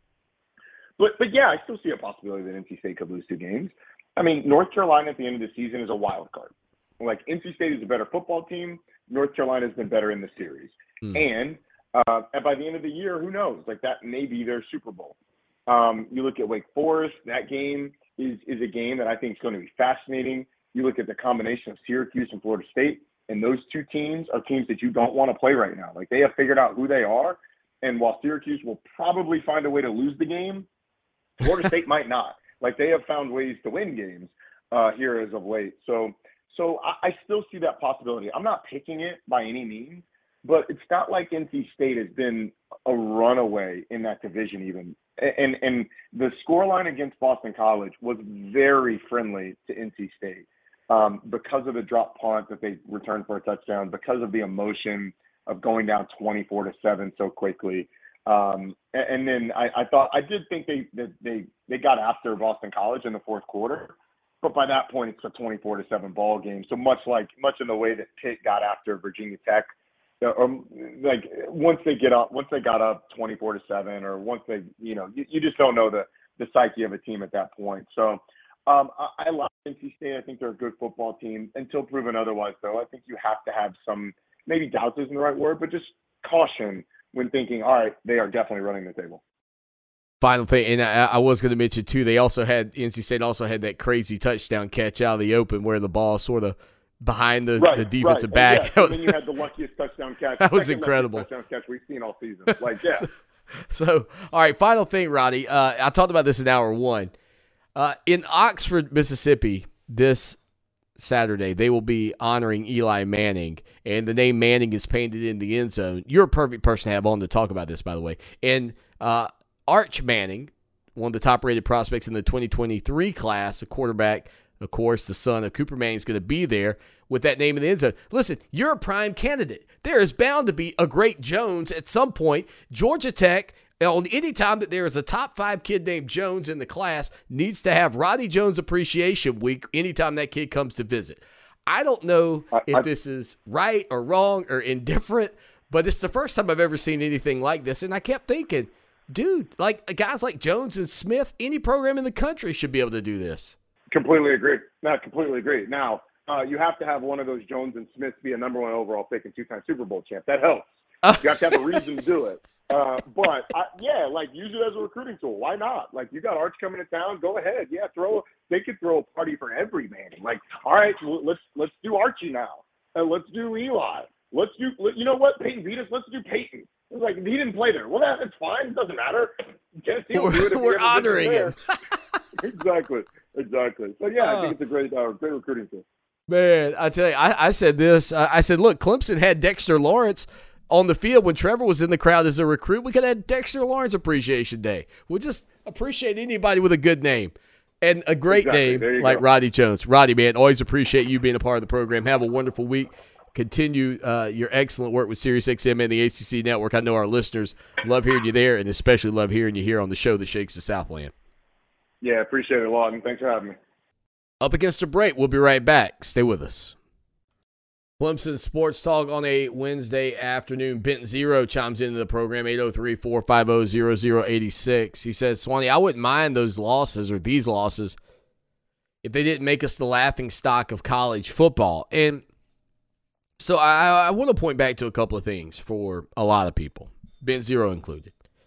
[SPEAKER 9] But yeah, I still see a possibility that NC State could lose two games. I mean, North Carolina at the end of the season is a wild card. Like, NC State is a better football team. North Carolina has been better in the series. And by the end of the year, who knows? Like, that may be their Super Bowl. You look at Wake Forest. That game is a game that I think is going to be fascinating. You look at the combination of Syracuse and Florida State, and those two teams are teams that you don't want to play right now. Like, they have figured out who they are, and while Syracuse will probably find a way to lose the game, Florida State might not. Like, they have found ways to win games here as of late. So I still see that possibility. I'm not picking it by any means, but it's not like NC State has been a runaway in that division even. And the scoreline against Boston College was very friendly to NC State because of the drop punt that they returned for a touchdown, because of the emotion of going down 24-7 so quickly. And then I did think they got after Boston College in the fourth quarter, but by that point it's a 24-7 ball game. So much in the way that Pitt got after Virginia Tech, like once they got up 24-7, or once they, you just don't know the psyche of a team at that point. So I like NC State. I think they're a good football team until proven otherwise, though. I think you have to have some, maybe doubts isn't the right word, but just caution when thinking, all right, they are definitely running the table.
[SPEAKER 3] Final thing, and I was going to mention too, NC State also had that crazy touchdown catch out of the open where the ball sort of behind the defensive back.
[SPEAKER 9] And then you had the luckiest touchdown catch.
[SPEAKER 3] That was incredible.
[SPEAKER 9] Touchdown catch we've seen all season. Like, yeah.
[SPEAKER 3] So, all right, final thing, Roddy. I talked about this in hour one. In Oxford, Mississippi, this Saturday, they will be honoring Eli Manning, and the name Manning is painted in the end zone. You're a perfect person to have on to talk about this, by the way. And Arch Manning, one of the top-rated prospects in the 2023 class, a quarterback, of course, the son of Cooper Manning, is going to be there with that name in the end zone. Listen, you're a prime candidate. There is bound to be a great Jones at some point. Georgia Tech, on any time that there is a top 5 kid named Jones in the class, needs to have Roddy Jones Appreciation Week anytime that kid comes to visit. I don't know if this is right or wrong or indifferent, but it's the first time I've ever seen anything like this. And I kept thinking, dude, like guys like Jones and Smith, any program in the country should be able to do this.
[SPEAKER 9] Completely agree. Completely agree. Now, you have to have one of those Jones and Smiths be a number 1 overall pick and 2-time Super Bowl champ. That helps. You have to have a reason to do it. But use it as a recruiting tool. Why not? Like, you got Arch coming to town. Go ahead. Yeah, they could throw a party for every Manning. Like, all right, let's do Archie now. And let's do Eli. You know what? Peyton beat us. Let's do Peyton. It's like, he didn't play there. Well, that's fine. It doesn't matter. Tennessee will do it if
[SPEAKER 3] we're honoring him.
[SPEAKER 9] Exactly. So, yeah, I think it's a great recruiting tool.
[SPEAKER 3] Man, I tell you, I said this. I said, look, Clemson had Dexter Lawrence on the field when Trevor was in the crowd as a recruit. We could have Dexter Lawrence Appreciation Day. We'll just appreciate anybody with a good name and a great name like Roddy Jones. Roddy, man, always appreciate you being a part of the program. Have a wonderful week. Continue your excellent work with SiriusXM and the ACC Network. I know our listeners love hearing you there, and especially love hearing you here on the show that shakes the Southland.
[SPEAKER 9] Yeah, appreciate it a lot, and thanks for having me.
[SPEAKER 3] Up against a break. We'll be right back. Stay with us. Clemson Sports Talk on a Wednesday afternoon. Bent Zero chimes into the program, 803-450-0086. He says, Swanee, I wouldn't mind those losses or these losses if they didn't make us the laughing stock of college football. And so I want to point back to a couple of things for a lot of people, Bent Zero included.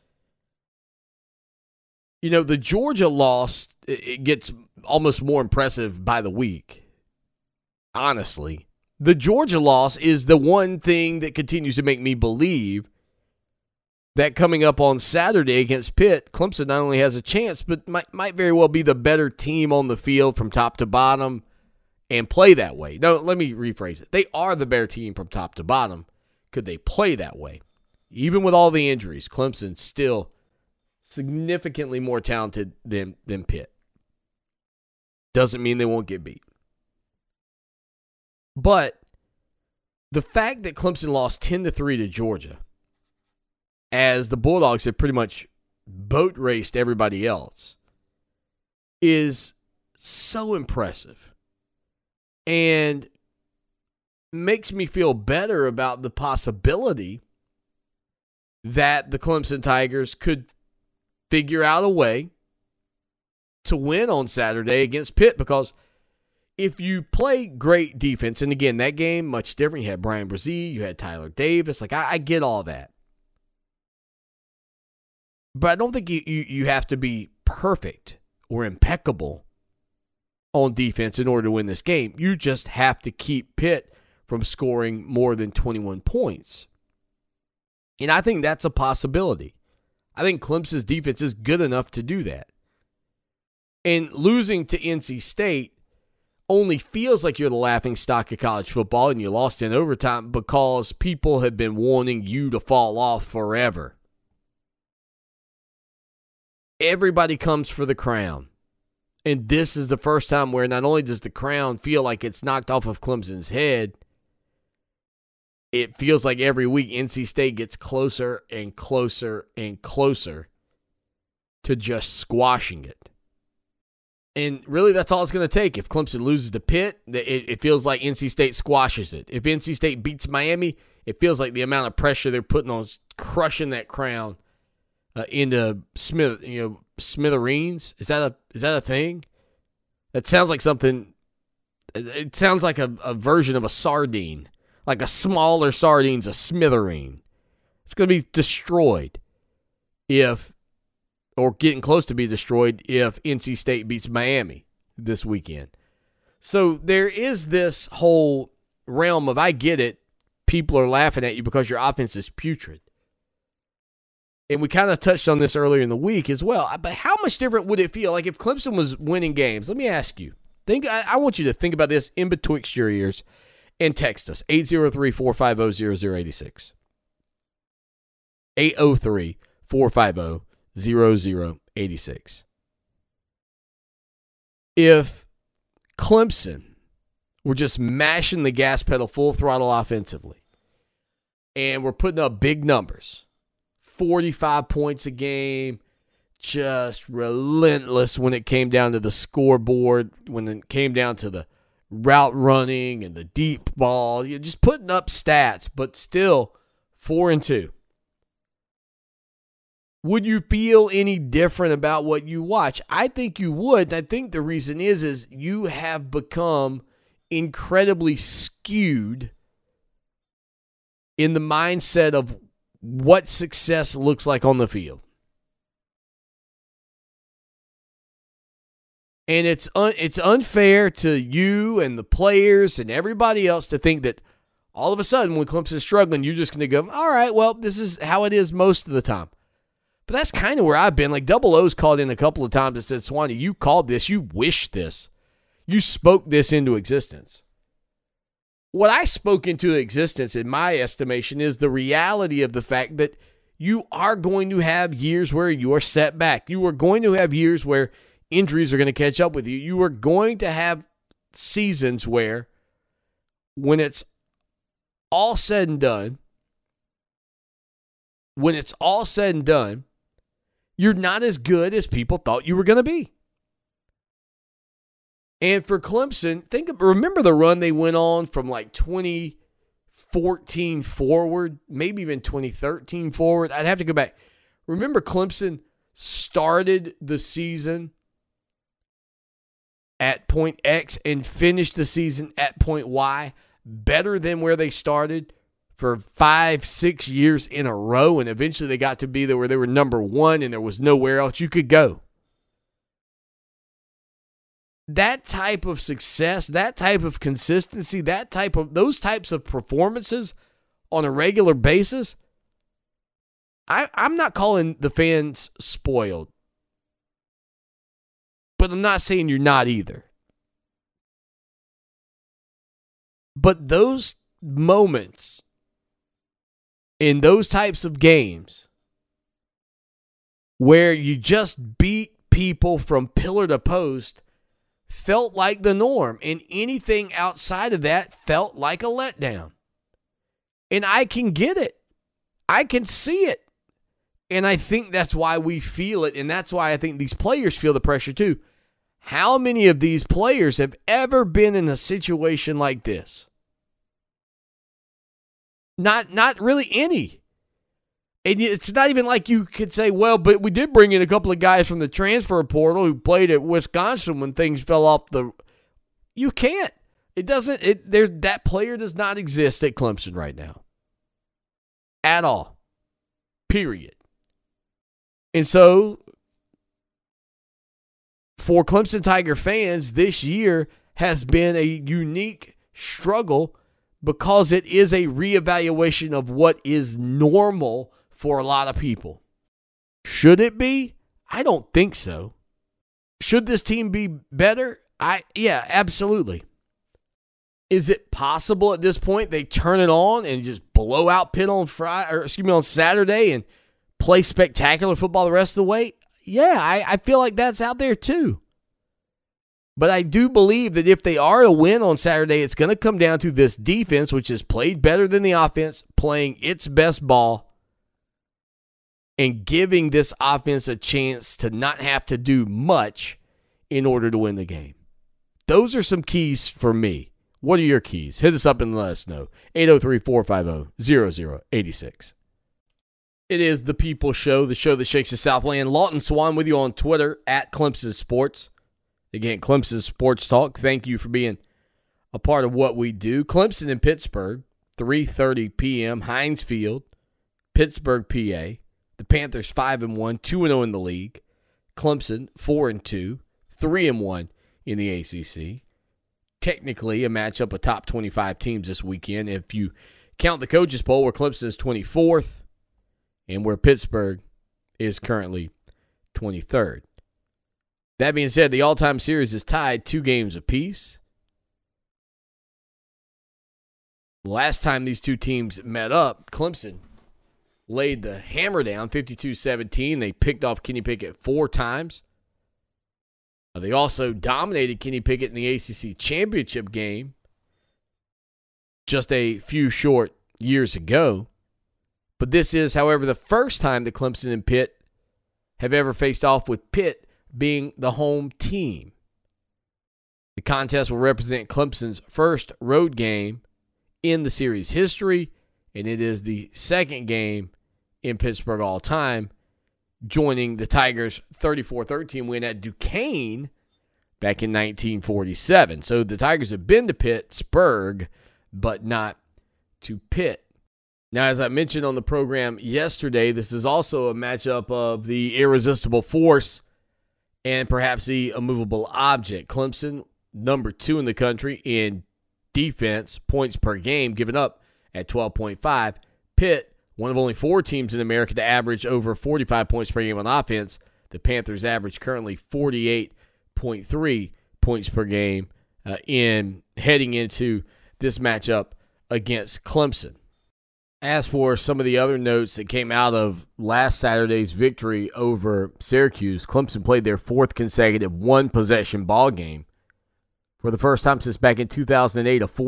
[SPEAKER 3] You know, the Georgia loss, it gets almost more impressive by the week. Honestly, the Georgia loss is the one thing that continues to make me believe that coming up on Saturday against Pitt, Clemson not only has a chance, but might very well be the better team on the field from top to bottom and play that way. No, let me rephrase it. They are the better team from top to bottom. Could they play that way? Even with all the injuries, Clemson's still significantly more talented than Pitt. Doesn't mean they won't get beat. But the fact that Clemson lost 10-3 to Georgia, as the Bulldogs have pretty much boat raced everybody else, is so impressive and makes me feel better about the possibility that the Clemson Tigers could figure out a way to win on Saturday against Pitt, because if you play great defense, and again, that game, much different. You had Brian Brzee, you had Tyler Davis. Like, I get all that. But I don't think you have to be perfect or impeccable on defense in order to win this game. You just have to keep Pitt from scoring more than 21 points. And I think that's a possibility. I think Clemson's defense is good enough to do that. And losing to NC State only feels like you're the laughingstock of college football and you lost in overtime because people have been wanting you to fall off forever. Everybody comes for the crown. And this is the first time where not only does the crown feel like it's knocked off of Clemson's head, it feels like every week NC State gets closer and closer and closer to just squashing it. And really, that's all it's going to take. If Clemson loses to Pitt, it feels like NC State squashes it. If NC State beats Miami, it feels like the amount of pressure they're putting on crushing that crown into smithereens. Is that a thing? That sounds like something. It sounds like a version of a sardine, like a smaller sardine's a smithereen. It's going to be destroyed or getting close to be destroyed if NC State beats Miami this weekend. So there is this whole realm of, I get it, people are laughing at you because your offense is putrid. And we kind of touched on this earlier in the week as well. But how much different would it feel? Like if Clemson was winning games, let me ask you. I want you to think about this in betwixt your ears and text us, 803-450-0086. 803-450-0086. If Clemson were just mashing the gas pedal full throttle offensively and we're putting up big numbers, 45 points a game, just relentless when it came down to the scoreboard, when it came down to the route running and the deep ball, you're just putting up stats, but still 4-2. Would you feel any different about what you watch? I think you would. I think the reason is you have become incredibly skewed in the mindset of what success looks like on the field. And it's unfair to you and the players and everybody else to think that all of a sudden when Clemson's struggling, you're just going to go, all right, well, this is how it is most of the time. But that's kind of where I've been. Like Double O's called in a couple of times and said, Swanee, you called this, you wished this. You spoke this into existence. What I spoke into existence, in my estimation, is the reality of the fact that you are going to have years where you are set back. You are going to have years where injuries are going to catch up with you. You are going to have seasons where, when it's all said and done, you're not as good as people thought you were going to be. And for Clemson, remember the run they went on from like 2014 forward, maybe even 2013 forward. I'd have to go back. Remember Clemson started the season at point X and finished the season at point Y better than where they started for 5-6 years in a row, and eventually they got to be there where they were number one and there was nowhere else you could go. That type of success, that type of consistency, those types of performances on a regular basis, I'm not calling the fans spoiled, but I'm not saying you're not either. But those moments in those types of games where you just beat people from pillar to post felt like the norm, and anything outside of that felt like a letdown. And I can get it. I can see it. And I think that's why we feel it, and that's why I think these players feel the pressure too. How many of these players have ever been in a situation like this? Not really any. And it's not even like you could say, well, but we did bring in a couple of guys from the transfer portal who played at Wisconsin when things fell off the... You can't. That player does not exist at Clemson right now. At all. Period. And so, for Clemson Tiger fans, this year has been a unique struggle because it is a reevaluation of what is normal for a lot of people. Should it be? I don't think so. Should this team be better? Yeah, absolutely. Is it possible at this point they turn it on and just blow out Pitt on Saturday and play spectacular football the rest of the way? Yeah, I feel like that's out there too. But I do believe that if they are to win on Saturday, it's going to come down to this defense, which has played better than the offense, playing its best ball, and giving this offense a chance to not have to do much in order to win the game. Those are some keys for me. What are your keys? Hit us up and let us know. 803-450-0086. It is the People Show, the show that shakes the Southland. Lawton Swan with you on Twitter at Clemson Sports. Again, Clemson Sports Talk. Thank you for being a part of what we do. Clemson in Pittsburgh, 3:30 p.m., Heinz Field, Pittsburgh, PA. The Panthers 5-1, 2-0 in the league. Clemson 4-2, 3-1 in the ACC. Technically a matchup of top 25 teams this weekend if you count the coaches poll, where Clemson is 24th and where Pittsburgh is currently 23rd. That being said, the all-time series is tied 2 games apiece. Last time these two teams met up, Clemson laid the hammer down, 52-17. They picked off Kenny Pickett 4 times. They also dominated Kenny Pickett in the ACC championship game just a few short years ago. But this is, however, the first time that Clemson and Pitt have ever faced off, with Pitt being the home team. The contest will represent Clemson's first road game in the series history, and it is the second game in Pittsburgh all time, joining the Tigers' 34-13 win at Duquesne back in 1947. So the Tigers have been to Pittsburgh, but not to Pitt. Now, as I mentioned on the program yesterday, this is also a matchup of the irresistible force and perhaps the immovable object. Clemson, number 2 in the country in defense, points per game, given up at 12.5. Pitt, one of only 4 teams in America to average over 45 points per game on offense. The Panthers average currently 48.3 points per game in heading into this matchup against Clemson. As for some of the other notes that came out of last Saturday's victory over Syracuse, Clemson played their 4th consecutive one-possession ball game. For the first time since back in 2008, a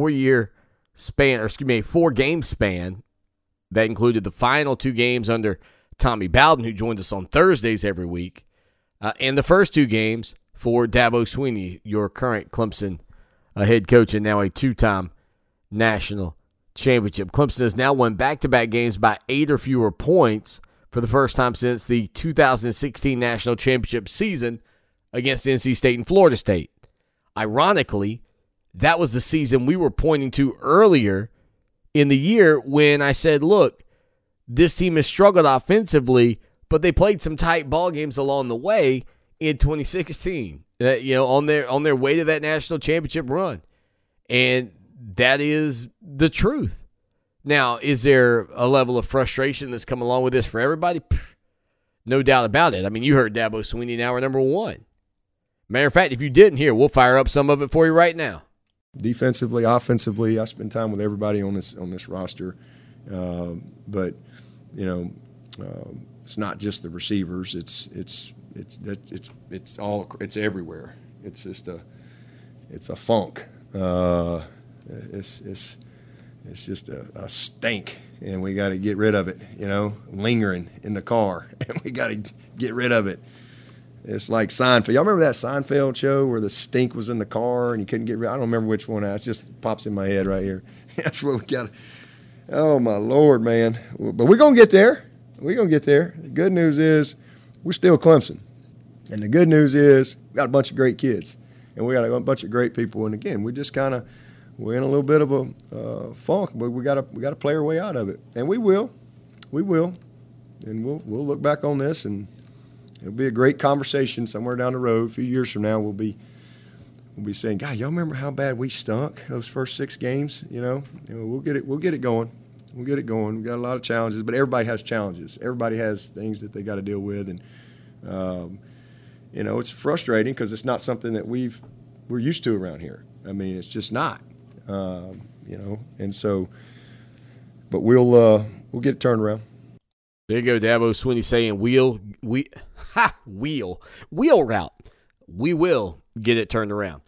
[SPEAKER 3] 4-game span that included the final 2 games under Tommy Bowden, who joins us on Thursdays every week, and the first 2 games for Dabo Swinney, your current Clemson head coach and now a 2-time national championship. Clemson has now won back-to-back games by 8 or fewer points for the first time since the 2016 national championship season against NC State and Florida State. Ironically, that was the season we were pointing to earlier in the year when I said, look, this team has struggled offensively, but they played some tight ball games along the way in 2016, on their way to that national championship run. And that is the truth. Now, is there a level of frustration that's come along with this for everybody? No doubt about it. I mean, you heard Dabo Swinney, now we're number 1. Matter of fact, if you didn't hear, we'll fire up some of it for you right now.
[SPEAKER 5] Defensively, offensively, I spend time with everybody on this roster. But it's not just the receivers. It's everywhere. It's just a funk. It's just a stink, and we got to get rid of it. Lingering in the car, and we got to get rid of it. It's like Seinfeld. Y'all remember that Seinfeld show where the stink was in the car and you couldn't get rid of it? I don't remember which one. It just pops in my head right here. That's what we got. Oh, my Lord, man. But we're going to get there. We're going to get there. The good news is we're still Clemson. And the good news is we got a bunch of great kids. And we got a bunch of great people. And, again, we're in a little bit of a funk, but we got to play our way out of it. And we will. We will. And we'll look back on this, and it'll be a great conversation somewhere down the road. A few years from now, we'll be saying, God, y'all remember how bad we stunk those first 6 games? We'll get it going. We'll get it going. We've got a lot of challenges, but everybody has challenges. Everybody has things that they got to deal with, and it's frustrating because it's not something that we're used to around here. I mean, it's just not, and so, but we'll get it turned around.
[SPEAKER 3] There you go, Dabo Swinney saying wheel route. We will get it turned around.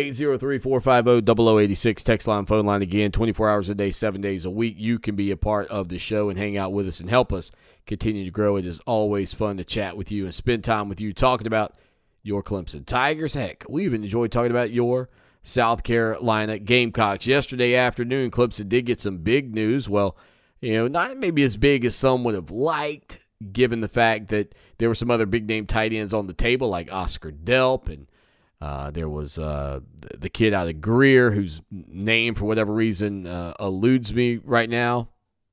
[SPEAKER 3] 803-450-0086, text line, phone line again, 24 hours a day, 7 days a week. You can be a part of the show and hang out with us and help us continue to grow. It is always fun to chat with you and spend time with you talking about your Clemson Tigers. Heck, we even enjoyed talking about your South Carolina Gamecocks. Yesterday afternoon, Clemson did get some big news. Well, not maybe as big as some would have liked, given the fact that there were some other big-name tight ends on the table like Oscar Delp, and there was the kid out of Greer whose name, for whatever reason, eludes me right now.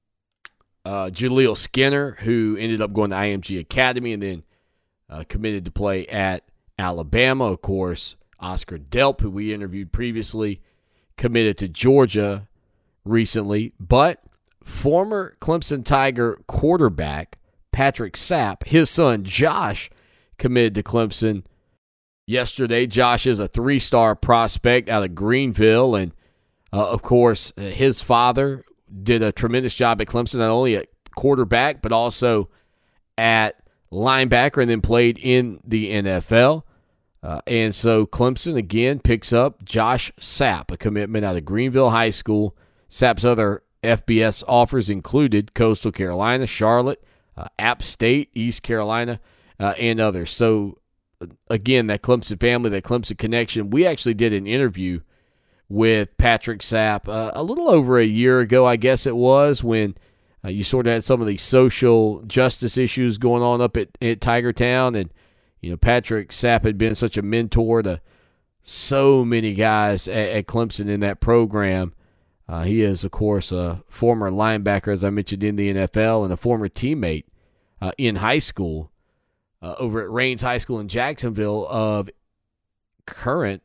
[SPEAKER 3] Jaleel Skinner, who ended up going to IMG Academy and then committed to play at Alabama. Of course, Oscar Delp, who we interviewed previously, committed to Georgia recently. But former Clemson Tiger quarterback Patrick Sapp, his son Josh, committed to Clemson yesterday. Josh is a 3-star prospect out of Greenville, and of course, his father did a tremendous job at Clemson, not only at quarterback, but also at linebacker, and then played in the NFL. And so Clemson, again, picks up Josh Sapp, a commitment out of Greenville High School. Sapp's other FBS offers included Coastal Carolina, Charlotte, App State, East Carolina, and others. So, again, that Clemson family, that Clemson connection, we actually did an interview with Patrick Sapp a little over a year ago, I guess it was, when you sort of had some of these social justice issues going on up at Tigertown. And, Patrick Sapp had been such a mentor to so many guys at Clemson in that program. He is, of course, a former linebacker, as I mentioned, in the NFL, and a former teammate in high school over at Raines High School in Jacksonville of current,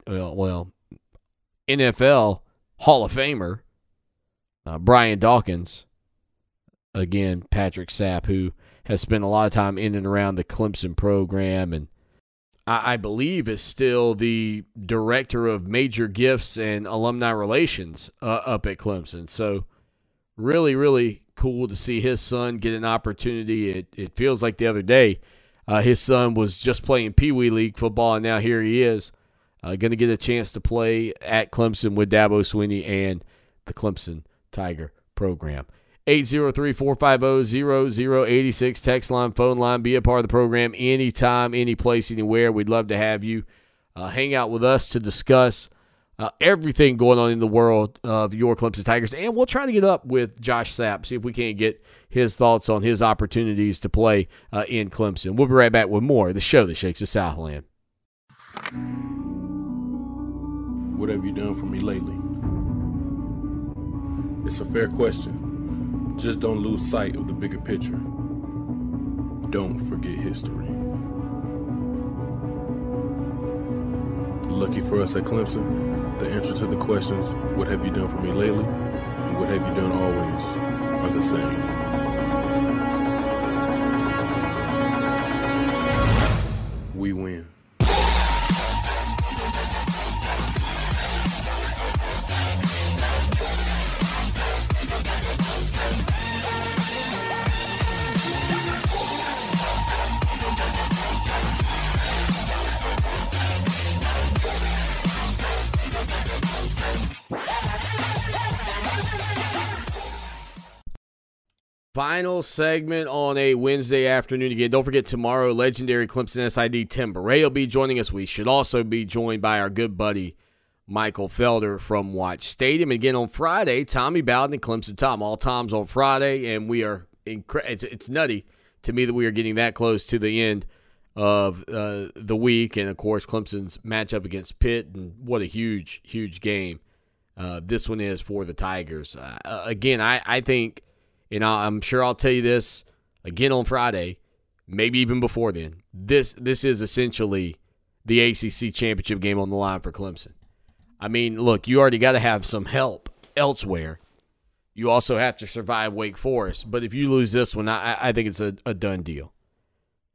[SPEAKER 3] NFL Hall of Famer Brian Dawkins. Again, Patrick Sapp, who has spent a lot of time in and around the Clemson program, and I believe is still the director of major gifts and alumni relations up at Clemson. So really, really cool to see his son get an opportunity. It feels like the other day his son was just playing Pee Wee League football, and now here he is going to get a chance to play at Clemson with Dabo Swinney and the Clemson Tiger program. 803-450-0086, text line, phone line. Be a part of the program anytime, any place, anywhere. We'd love to have you hang out with us to discuss everything going on in the world of your Clemson Tigers. And we'll try to get up with Josh Sapp, see if we can't get his thoughts on his opportunities to play in Clemson. We'll be right back with more of the show that shakes the Southland.
[SPEAKER 10] What have you done for me lately? It's a fair question. Just don't lose sight of the bigger picture. Don't forget history. Lucky for us at Clemson, the answer to the questions, what have you done for me lately, and what have you done always, are the same. We win.
[SPEAKER 3] Final segment on a Wednesday afternoon. Again, don't forget tomorrow, legendary Clemson SID Tim Beret will be joining us. We should also be joined by our good buddy Michael Felder from Watch Stadium. And again, on Friday, Tommy Bowden and Clemson Tom. All Toms on Friday, and we are it's nutty to me that we are getting that close to the end of the week. And, of course, Clemson's matchup against Pitt, and what a huge, huge game this one is for the Tigers. Again, I think, and I'm sure I'll tell you this again on Friday, maybe even before then, this is essentially the ACC championship game on the line for Clemson. I mean, look, you already got to have some help elsewhere. You also have to survive Wake Forest. But if you lose this one, I think it's a done deal.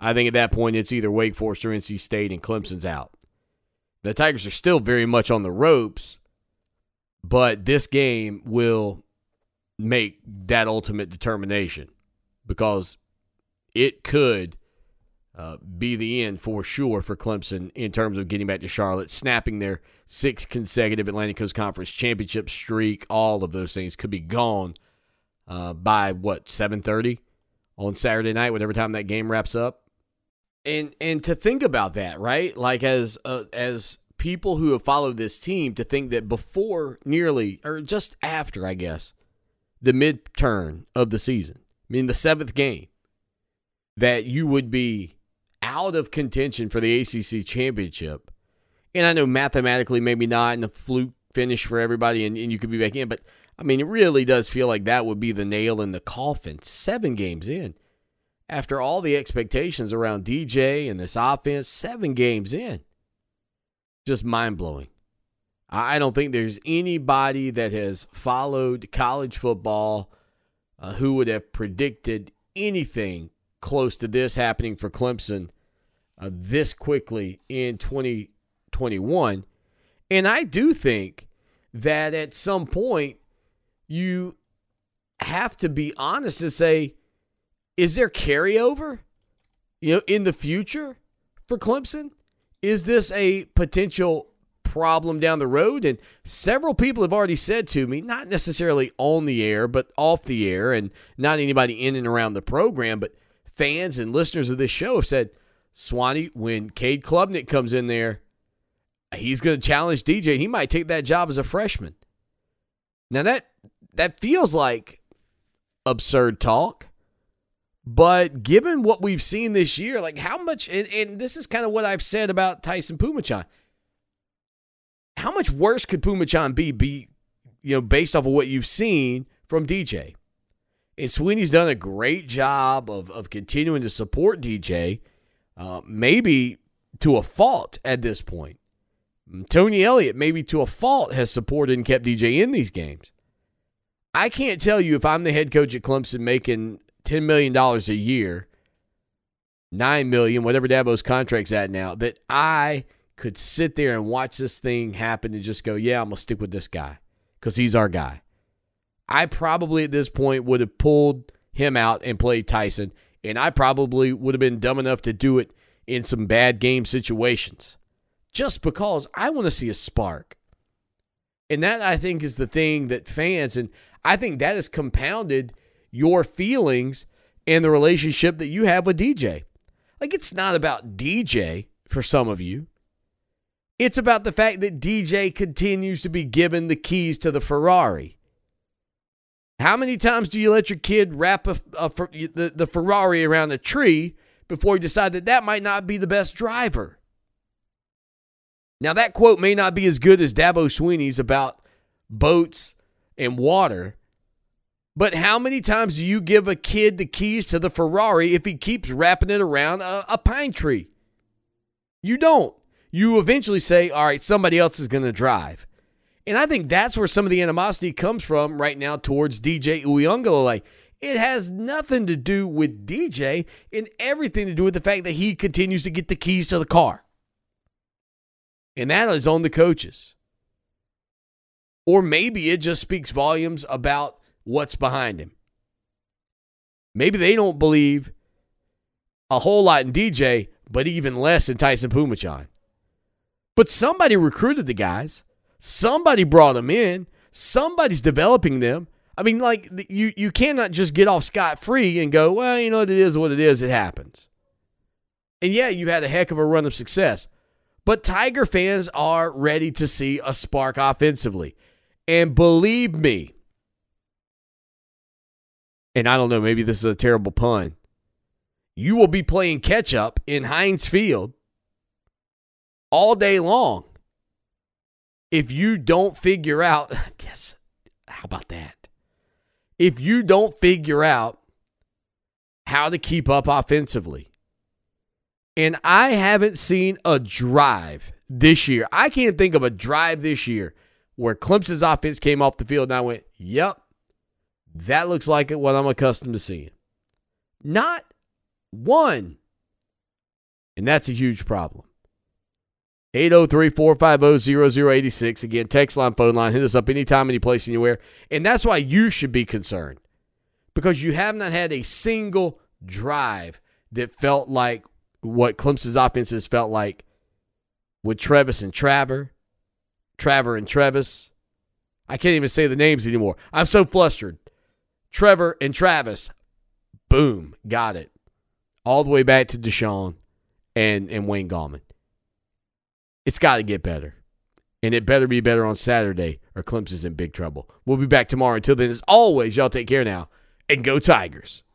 [SPEAKER 3] I think at that point it's either Wake Forest or NC State and Clemson's out. The Tigers are still very much on the ropes, but this game will make that ultimate determination because it could be the end for sure for Clemson in terms of getting back to Charlotte, snapping their 6th consecutive Atlantic Coast Conference championship streak. All of those things could be gone by, 7:30 on Saturday night, whatever time that game wraps up. And to think about that, right? Like as people who have followed this team, to think that before nearly, or just after, I guess, the mid-turn of the season, I mean the 7th game, that you would be out of contention for the ACC championship. And I know mathematically maybe not, and a fluke finish for everybody, and you could be back in. But, I mean, it really does feel like that would be the nail in the coffin 7 games in. After all the expectations around DJ and this offense, 7 games in. Just mind-blowing. I don't think there's anybody that has followed college football who would have predicted anything close to this happening for Clemson this quickly in 2021. And I do think that at some point you have to be honest and say, is there carryover, in the future for Clemson? Is this a potential problem down the road? And several people have already said to me, not necessarily on the air, but off the air, and not anybody in and around the program, but fans and listeners of this show have said, Swanee, when Cade Klubnik comes in there, he's going to challenge DJ. He might take that job as a freshman. Now that feels like absurd talk, but given what we've seen this year, like how much, and this is kind of what I've said about Tyson Pumachan, how much worse could Pumachan be, based off of what you've seen from DJ? And Sweeney's done a great job of continuing to support DJ, maybe to a fault at this point. Tony Elliott, maybe to a fault, has supported and kept DJ in these games. I can't tell you if I'm the head coach at Clemson making $10 million a year, $9 million, whatever Dabo's contract's at now, that I could sit there and watch this thing happen and just go, yeah, I'm going to stick with this guy because he's our guy. I probably at this point would have pulled him out and played Tyson, and I probably would have been dumb enough to do it in some bad game situations just because I want to see a spark. And that, I think, is the thing that fans, and I think that has compounded your feelings and the relationship that you have with DJ. Like, it's not about DJ for some of you. It's about the fact that DJ continues to be given the keys to the Ferrari. How many times do you let your kid wrap the Ferrari around a tree before you decide that might not be the best driver? Now, that quote may not be as good as Dabo Swinney's about boats and water, but how many times do you give a kid the keys to the Ferrari if he keeps wrapping it around a pine tree? You don't. You eventually say, all right, somebody else is going to drive. And I think that's where some of the animosity comes from right now towards DJ Uiagalelei. It has nothing to do with DJ and everything to do with the fact that he continues to get the keys to the car. And that is on the coaches. Or maybe it just speaks volumes about what's behind him. Maybe they don't believe a whole lot in DJ, but even less in Tyson Pumachan. But somebody recruited the guys. Somebody brought them in. Somebody's developing them. I mean, like, you cannot just get off scot-free and go, well, you know what it is, it happens. And yeah, you've had a heck of a run of success. But Tiger fans are ready to see a spark offensively. And believe me, and I don't know, maybe this is a terrible pun, you will be playing catch-up in Heinz Field all day long if you don't figure out, how about that? If you don't figure out how to keep up offensively. And I haven't seen a drive this year. I can't think of a drive this year where Clemson's offense came off the field and I went, yep, that looks like what I'm accustomed to seeing. Not one. And that's a huge problem. 803-450-0086. Again, text line, phone line. Hit us up anytime, any place, anywhere. And that's why you should be concerned. Because you have not had a single drive that felt like what Clemson's offense has felt like with Travis and Traver and Travis. I can't even say the names anymore. I'm so flustered. Trevor and Travis. Boom. Got it. All the way back to Deshaun and Wayne Gallman. It's got to get better. And it better be better on Saturday or Clemson's in big trouble. We'll be back tomorrow. Until then, as always, y'all take care now and go Tigers.